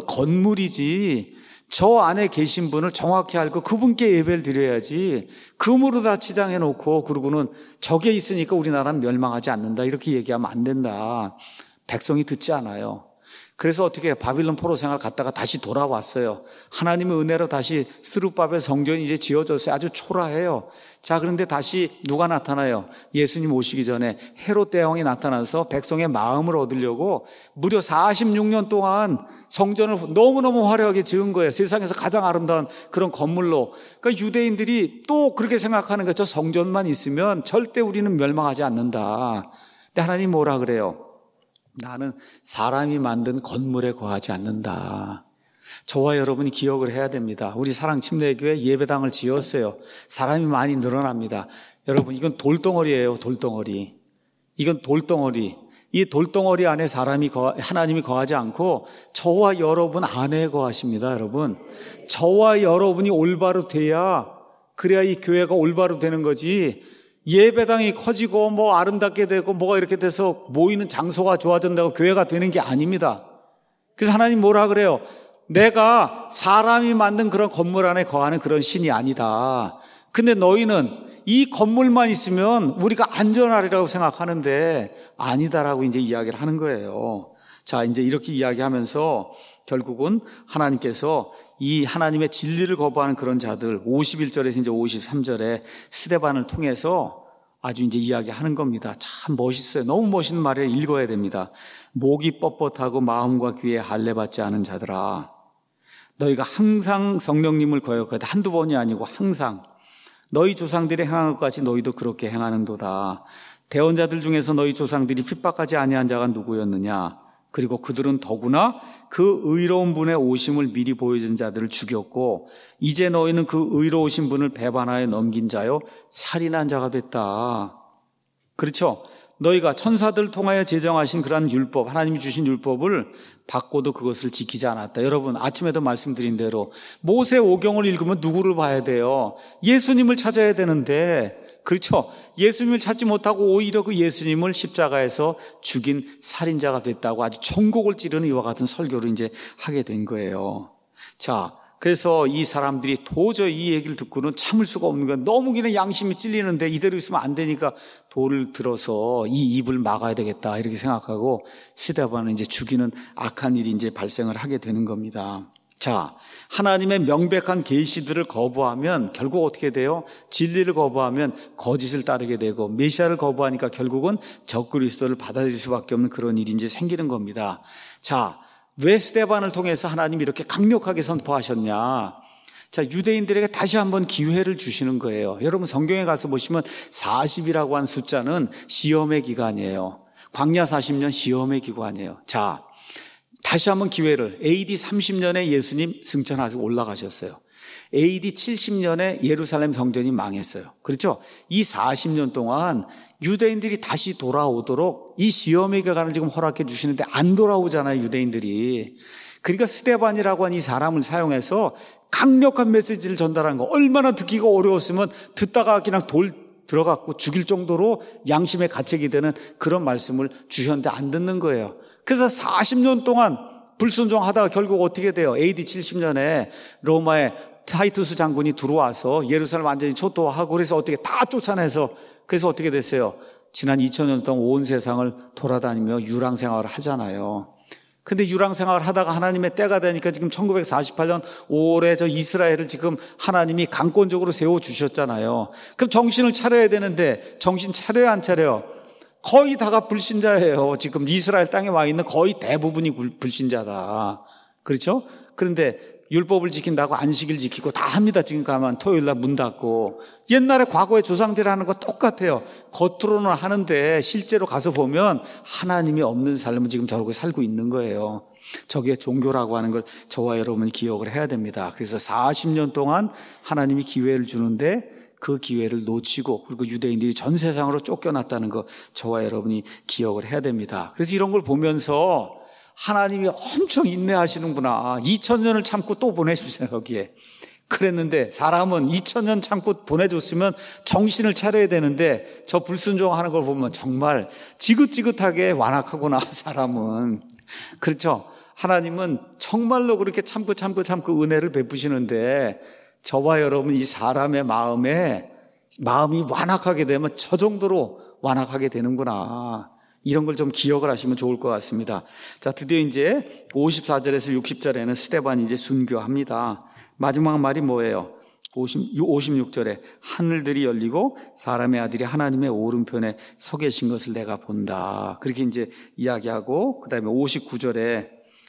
건물이지. 저 안에 계신 분을 정확히 알고 그분께 예배를 드려야지. 금으로 다 치장해 놓고 그러고는 저게 있으니까 우리나라는 멸망하지 않는다 이렇게 얘기하면 안 된다. 백성이 듣지 않아요. 그래서 어떻게 바빌론 포로 생활 갔다가 다시 돌아왔어요. 하나님의 은혜로 다시 스룹바벨 성전이 이제 지어졌어요. 아주 초라해요. 자, 그런데 다시 누가 나타나요? 예수님 오시기 전에 헤롯 대왕이 나타나서 백성의 마음을 얻으려고 무려 사십육 년 동안 성전을 너무너무 화려하게 지은 거예요. 세상에서 가장 아름다운 그런 건물로. 그러니까 유대인들이 또 그렇게 생각하는 거예요. 저 성전만 있으면 절대 우리는 멸망하지 않는다. 근데 하나님 뭐라 그래요? 나는 사람이 만든 건물에 거하지 않는다. 저와 여러분이 기억을 해야 됩니다. 우리 사랑침례교회 예배당을 지었어요. 사람이 많이 늘어납니다. 여러분, 이건 돌덩어리예요. 돌덩어리. 이건 돌덩어리. 이 돌덩어리 안에 사람이 거, 하나님이 거하지 않고 저와 여러분 안에 거하십니다. 여러분, 저와 여러분이 올바로 돼야, 그래야 이 교회가 올바로 되는 거지. 예배당이 커지고 뭐 아름답게 되고 뭐가 이렇게 돼서 모이는 장소가 좋아진다고 교회가 되는 게 아닙니다. 그래서 하나님 뭐라 그래요? 내가 사람이 만든 그런 건물 안에 거하는 그런 신이 아니다. 근데 너희는 이 건물만 있으면 우리가 안전하리라고 생각하는데 아니다라고 이제 이야기를 하는 거예요. 자, 이제 이렇게 이야기하면서 결국은 하나님께서 이 하나님의 진리를 거부하는 그런 자들 오십일 절에서 이제 오십삼 절에 스데반을 통해서 아주 이제 이야기하는 겁니다. 참 멋있어요. 너무 멋있는 말을 읽어야 됩니다. 목이 뻣뻣하고 마음과 귀에 할례받지 않은 자들아, 너희가 항상 성령님을 거역하되 한두 번이 아니고 항상 너희 조상들이 행한 것 같이 너희도 그렇게 행하는도다. 대언자들 중에서 너희 조상들이 핍박하지 아니한 자가 누구였느냐? 그리고 그들은 더구나 그 의로운 분의 오심을 미리 보여준 자들을 죽였고 이제 너희는 그 의로우신 분을 배반하여 넘긴 자요 살인한 자가 됐다. 그렇죠? 너희가 천사들을 통하여 제정하신 그러한 율법, 하나님이 주신 율법을 받고도 그것을 지키지 않았다. 여러분, 아침에도 말씀드린 대로 모세 오경을 읽으면 누구를 봐야 돼요? 예수님을 찾아야 되는데, 그렇죠? 예수님을 찾지 못하고 오히려 그 예수님을 십자가에서 죽인 살인자가 됐다고 아주 전곡을 찌르는 이와 같은 설교를 이제 하게 된 거예요. 자, 그래서 이 사람들이 도저히 이 얘기를 듣고는 참을 수가 없는 거예요. 너무 그냥 양심이 찔리는데 이대로 있으면 안 되니까 돌을 들어서 이 입을 막아야 되겠다 이렇게 생각하고 스데반을 이제 죽이는 악한 일이 이제 발생을 하게 되는 겁니다. 자, 하나님의 명백한 계시들을 거부하면 결국 어떻게 돼요? 진리를 거부하면 거짓을 따르게 되고 메시아를 거부하니까 결국은 적그리스도를 받아들일 수밖에 없는 그런 일이 이제 생기는 겁니다. 자, 왜 스데반을 통해서 하나님이 이렇게 강력하게 선포하셨냐? 자, 유대인들에게 다시 한번 기회를 주시는 거예요. 여러분 성경에 가서 보시면 사십이라고 한 숫자는 시험의 기간이에요. 광야 사십 년 시험의 기간이에요. 자, 다시 한번 기회를 에이디 삼십 년에 예수님 승천하시고 올라가셨어요. 에이디 칠십 년에 예루살렘 성전이 망했어요. 그렇죠? 이 사십 년 동안 유대인들이 다시 돌아오도록 이 시험의 기간을 지금 허락해 주시는데 안 돌아오잖아요, 유대인들이. 그러니까 스데반이라고 하는 이 사람을 사용해서 강력한 메시지를 전달한 거. 얼마나 듣기가 어려웠으면 듣다가 그냥 돌 들어갔고 죽일 정도로 양심의 가책이 되는 그런 말씀을 주셨는데 안 듣는 거예요. 그래서 사십 년 동안 불순종하다가 결국 어떻게 돼요? 에이디 칠십 년에 로마의 타이투스 장군이 들어와서 예루살렘 완전히 초토화하고 그래서 어떻게 다 쫓아내서 그래서 어떻게 됐어요? 지난 이천 년 동안 온 세상을 돌아다니며 유랑 생활을 하잖아요. 근데 유랑 생활을 하다가 하나님의 때가 되니까 지금 천구백사십팔 년 오월에 저 이스라엘을 지금 하나님이 강권적으로 세워주셨잖아요. 그럼 정신을 차려야 되는데 정신 차려야 안 차려요? 거의 다가 불신자예요. 지금 이스라엘 땅에 와 있는 거의 대부분이 불신자다. 그렇죠? 그런데 율법을 지킨다고 안식일 지키고 다 합니다. 지금 가면 토요일 날 문 닫고. 옛날에 과거의 조상들이 하는 거 똑같아요. 겉으로는 하는데 실제로 가서 보면 하나님이 없는 삶을 지금 저렇게 살고 있는 거예요. 저게 종교라고 하는 걸 저와 여러분이 기억을 해야 됩니다. 그래서 사십 년 동안 하나님이 기회를 주는데 그 기회를 놓치고 그리고 유대인들이 전 세상으로 쫓겨났다는 거 저와 여러분이 기억을 해야 됩니다. 그래서 이런 걸 보면서 하나님이 엄청 인내하시는구나. 이천 년을 참고 또 보내주세요, 거기에. 그랬는데 사람은 이천 년 참고 보내줬으면 정신을 차려야 되는데 저 불순종하는 걸 보면 정말 지긋지긋하게 완악하구나, 사람은. 그렇죠? 하나님은 정말로 그렇게 참고 참고 참고 은혜를 베푸시는데 저와 여러분 이 사람의 마음에 마음이 완악하게 되면 저 정도로 완악하게 되는구나. 이런 걸 좀 기억을 하시면 좋을 것 같습니다. 자, 드디어 이제 오십사 절에서 육십 절에는 스데반이 이제 순교합니다. 마지막 말이 뭐예요? 오십육 절에 하늘들이 열리고 사람의 아들이 하나님의 오른편에 서 계신 것을 내가 본다. 그렇게 이제 이야기하고, 그 다음에 오십구 절에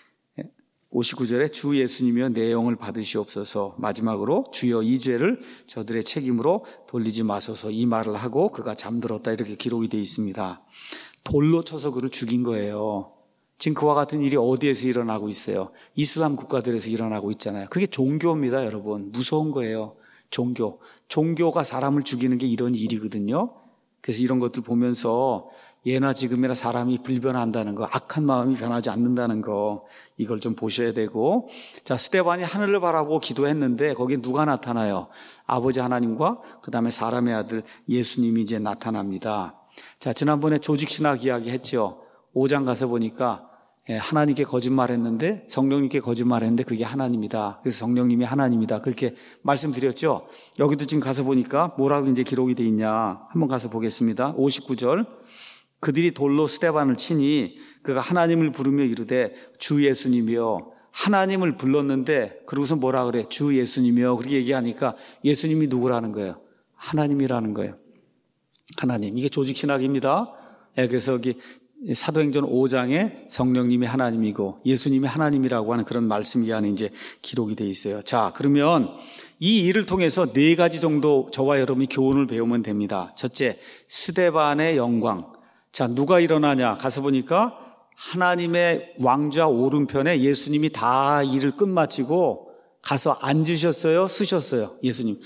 오십구 절에 주 예수님이여 내 영을 받으시옵소서. 마지막으로 주여 이 죄를 저들의 책임으로 돌리지 마소서. 이 말을 하고 그가 잠들었다. 이렇게 기록이 되어 있습니다. 돌로 쳐서 그를 죽인 거예요. 지금 그와 같은 일이 어디에서 일어나고 있어요? 이슬람 국가들에서 일어나고 있잖아요. 그게 종교입니다, 여러분. 무서운 거예요. 종교. 종교가 사람을 죽이는 게 이런 일이거든요. 그래서 이런 것들 보면서 예나 지금이나 사람이 불변한다는 거, 악한 마음이 변하지 않는다는 거, 이걸 좀 보셔야 되고. 자, 스데반이 하늘을 바라보고 기도했는데 거기에 누가 나타나요? 아버지 하나님과 그 다음에 사람의 아들 예수님이 이제 나타납니다. 자, 지난번에 조직신학 이야기 했죠. 오 장 가서 보니까 하나님께 거짓말했는데 성령님께 거짓말했는데 그게 하나님이다. 그래서 성령님이 하나님이다. 그렇게 말씀드렸죠. 여기도 지금 가서 보니까 뭐라고 이제 기록이 돼 있냐. 한번 가서 보겠습니다. 오십구 절. 그들이 돌로 스데반을 치니 그가 하나님을 부르며 이르되 주 예수님이여. 하나님을 불렀는데 그러고서 뭐라 그래? 주 예수님이여. 그렇게 얘기하니까 예수님이 누구라는 거예요? 하나님이라는 거예요. 하나님. 이게 조직신학입니다. 예, 그래서 여기 사도행전 오 장에 성령님이 하나님이고 예수님이 하나님이라고 하는 그런 말씀이 안에 이제 기록이 되어 있어요. 자, 그러면 이 일을 통해서 네 가지 정도 저와 여러분이 교훈을 배우면 됩니다. 첫째, 스데반의 영광. 자, 누가 일어나냐? 가서 보니까 하나님의 왕좌 오른편에 예수님이 다 일을 끝마치고 가서 앉으셨어요? 쓰셨어요? 예수님.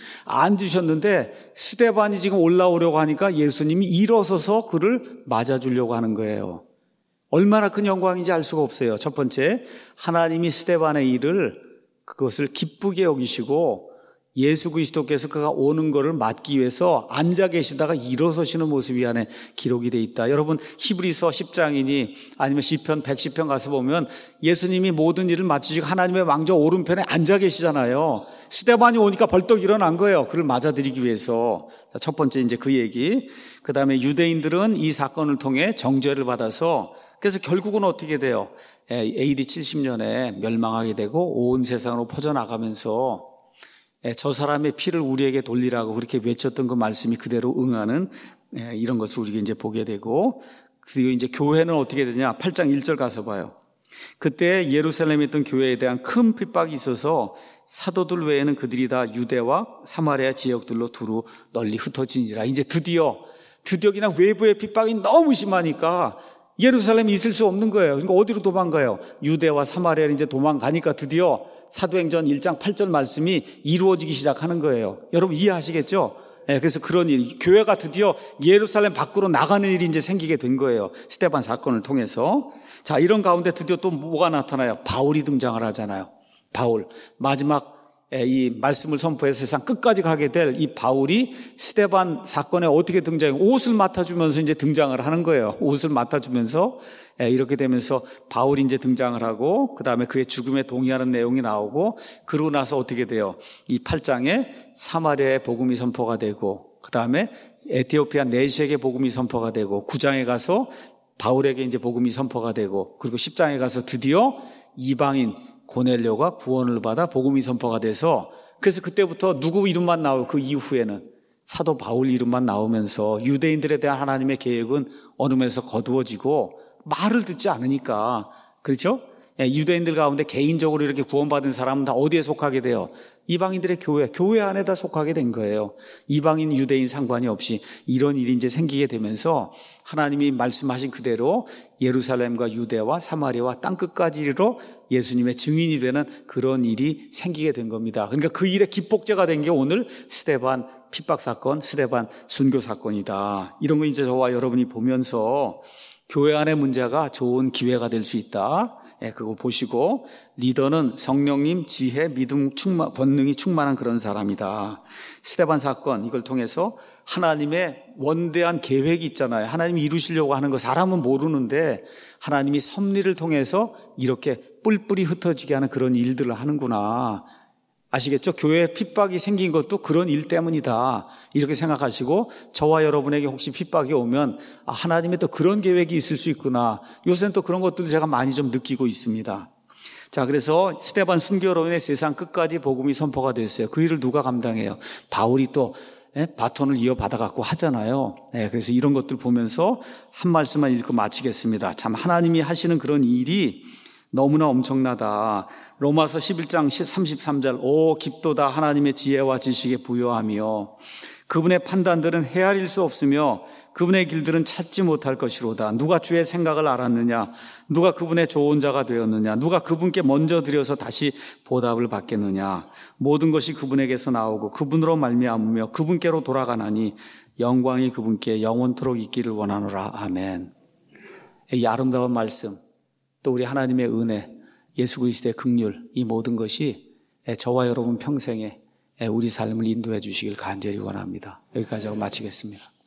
앉으셨는데 스데반이 지금 올라오려고 하니까 예수님이 일어서서 그를 맞아주려고 하는 거예요. 얼마나 큰 영광인지 알 수가 없어요. 첫 번째, 하나님이 스데반의 일을 그것을 기쁘게 여기시고 예수 그리스도께서 그가 오는 것을 막기 위해서 앉아 계시다가 일어서시는 모습이 안에 기록이 되어 있다. 여러분 히브리서 십 장이니 아니면 시편 백십 편 가서 보면 예수님이 모든 일을 마치시고 하나님의 왕좌 오른편에 앉아 계시잖아요. 스데반이 오니까 벌떡 일어난 거예요. 그를 맞아들이기 위해서. 첫 번째 이제 그 얘기. 그 다음에 유대인들은 이 사건을 통해 정죄를 받아서 그래서 결국은 어떻게 돼요? 에이디 칠십 년에 멸망하게 되고 온 세상으로 퍼져나가면서 저 사람의 피를 우리에게 돌리라고 그렇게 외쳤던 그 말씀이 그대로 응하는 이런 것을 우리가 이제 보게 되고, 그리고 이제 교회는 어떻게 되냐? 팔 장 일 절 가서 봐요. 그때 예루살렘에 있던 교회에 대한 큰 핍박이 있어서 사도들 외에는 그들이 다 유대와 사마리아 지역들로 두루 널리 흩어지니라. 이제 드디어 드디어 그냥 외부의 핍박이 너무 심하니까 예루살렘에 있을 수 없는 거예요. 그러니까 어디로 도망가요? 유대와 사마리아를 이제 도망가니까 드디어 사도행전 일 장 팔 절 말씀이 이루어지기 시작하는 거예요. 여러분 이해하시겠죠? 네, 그래서 그런 일, 교회가 드디어 예루살렘 밖으로 나가는 일이 이제 생기게 된 거예요. 스데반 사건을 통해서. 자, 이런 가운데 드디어 또 뭐가 나타나요? 바울이 등장을 하잖아요. 바울. 마지막 이 말씀을 선포해서 세상 끝까지 가게 될 이 바울이 스데반 사건에 어떻게 등장해요? 옷을 맡아주면서 이제 등장을 하는 거예요. 옷을 맡아주면서 이렇게 되면서 바울이 이제 등장을 하고 그 다음에 그의 죽음에 동의하는 내용이 나오고 그러고 나서 어떻게 돼요? 이 팔 장에 사마리아의 복음이 선포가 되고 그 다음에 에티오피아 내시에게 복음이 선포가 되고 구 장에 가서 바울에게 이제 복음이 선포가 되고 그리고 십 장에 가서 드디어 이방인 고넬료가 구원을 받아 복음이 선포가 돼서 그래서 그때부터 누구 이름만 나오고 그 이후에는 사도 바울 이름만 나오면서 유대인들에 대한 하나님의 계획은 어느 면에서 거두어지고 말을 듣지 않으니까 그렇죠? 유대인들 가운데 개인적으로 이렇게 구원받은 사람은 다 어디에 속하게 돼요? 이방인들의 교회, 교회 안에 다 속하게 된 거예요. 이방인, 유대인 상관이 없이 이런 일이 이제 생기게 되면서 하나님이 말씀하신 그대로 예루살렘과 유대와 사마리아와 땅끝까지 이르러 예수님의 증인이 되는 그런 일이 생기게 된 겁니다. 그러니까 그 일의 기폭제가 된 게 오늘 스데반 핍박 사건, 스데반 순교 사건이다. 이런 거 이제 저와 여러분이 보면서 교회 안의 문제가 좋은 기회가 될 수 있다. 예, 그거 보시고 리더는 성령님, 지혜, 믿음, 충만, 권능이 충만한 그런 사람이다. 스데반 사건 이걸 통해서 하나님의 원대한 계획이 있잖아요. 하나님이 이루시려고 하는 거 사람은 모르는데 하나님이 섭리를 통해서 이렇게 뿔뿔이 흩어지게 하는 그런 일들을 하는구나. 아시겠죠? 교회에 핍박이 생긴 것도 그런 일 때문이다. 이렇게 생각하시고 저와 여러분에게 혹시 핍박이 오면 아, 하나님의 또 그런 계획이 있을 수 있구나. 요새는 또 그런 것들을 제가 많이 좀 느끼고 있습니다. 자, 그래서 스데반 순교로 인해 세상 끝까지 복음이 선포가 됐어요. 그 일을 누가 감당해요? 바울이 또 예? 바톤을 이어받아 갖고 하잖아요. 예, 그래서 이런 것들 보면서 한 말씀만 읽고 마치겠습니다. 참 하나님이 하시는 그런 일이 너무나 엄청나다. 로마서 십일 장 삼십삼 절 오 깊도다 하나님의 지혜와 지식에 부요하며 그분의 판단들은 헤아릴 수 없으며 그분의 길들은 찾지 못할 것이로다. 누가 주의 생각을 알았느냐? 누가 그분의 좋은 자가 되었느냐? 누가 그분께 먼저 드려서 다시 보답을 받겠느냐? 모든 것이 그분에게서 나오고 그분으로 말미암으며 그분께로 돌아가나니 영광이 그분께 영원토록 있기를 원하노라. 아멘. 이 아름다운 말씀 또 우리 하나님의 은혜, 예수 그리스도의 긍휼 이 모든 것이 저와 여러분 평생에 우리 삶을 인도해 주시길 간절히 원합니다. 여기까지 하고 마치겠습니다.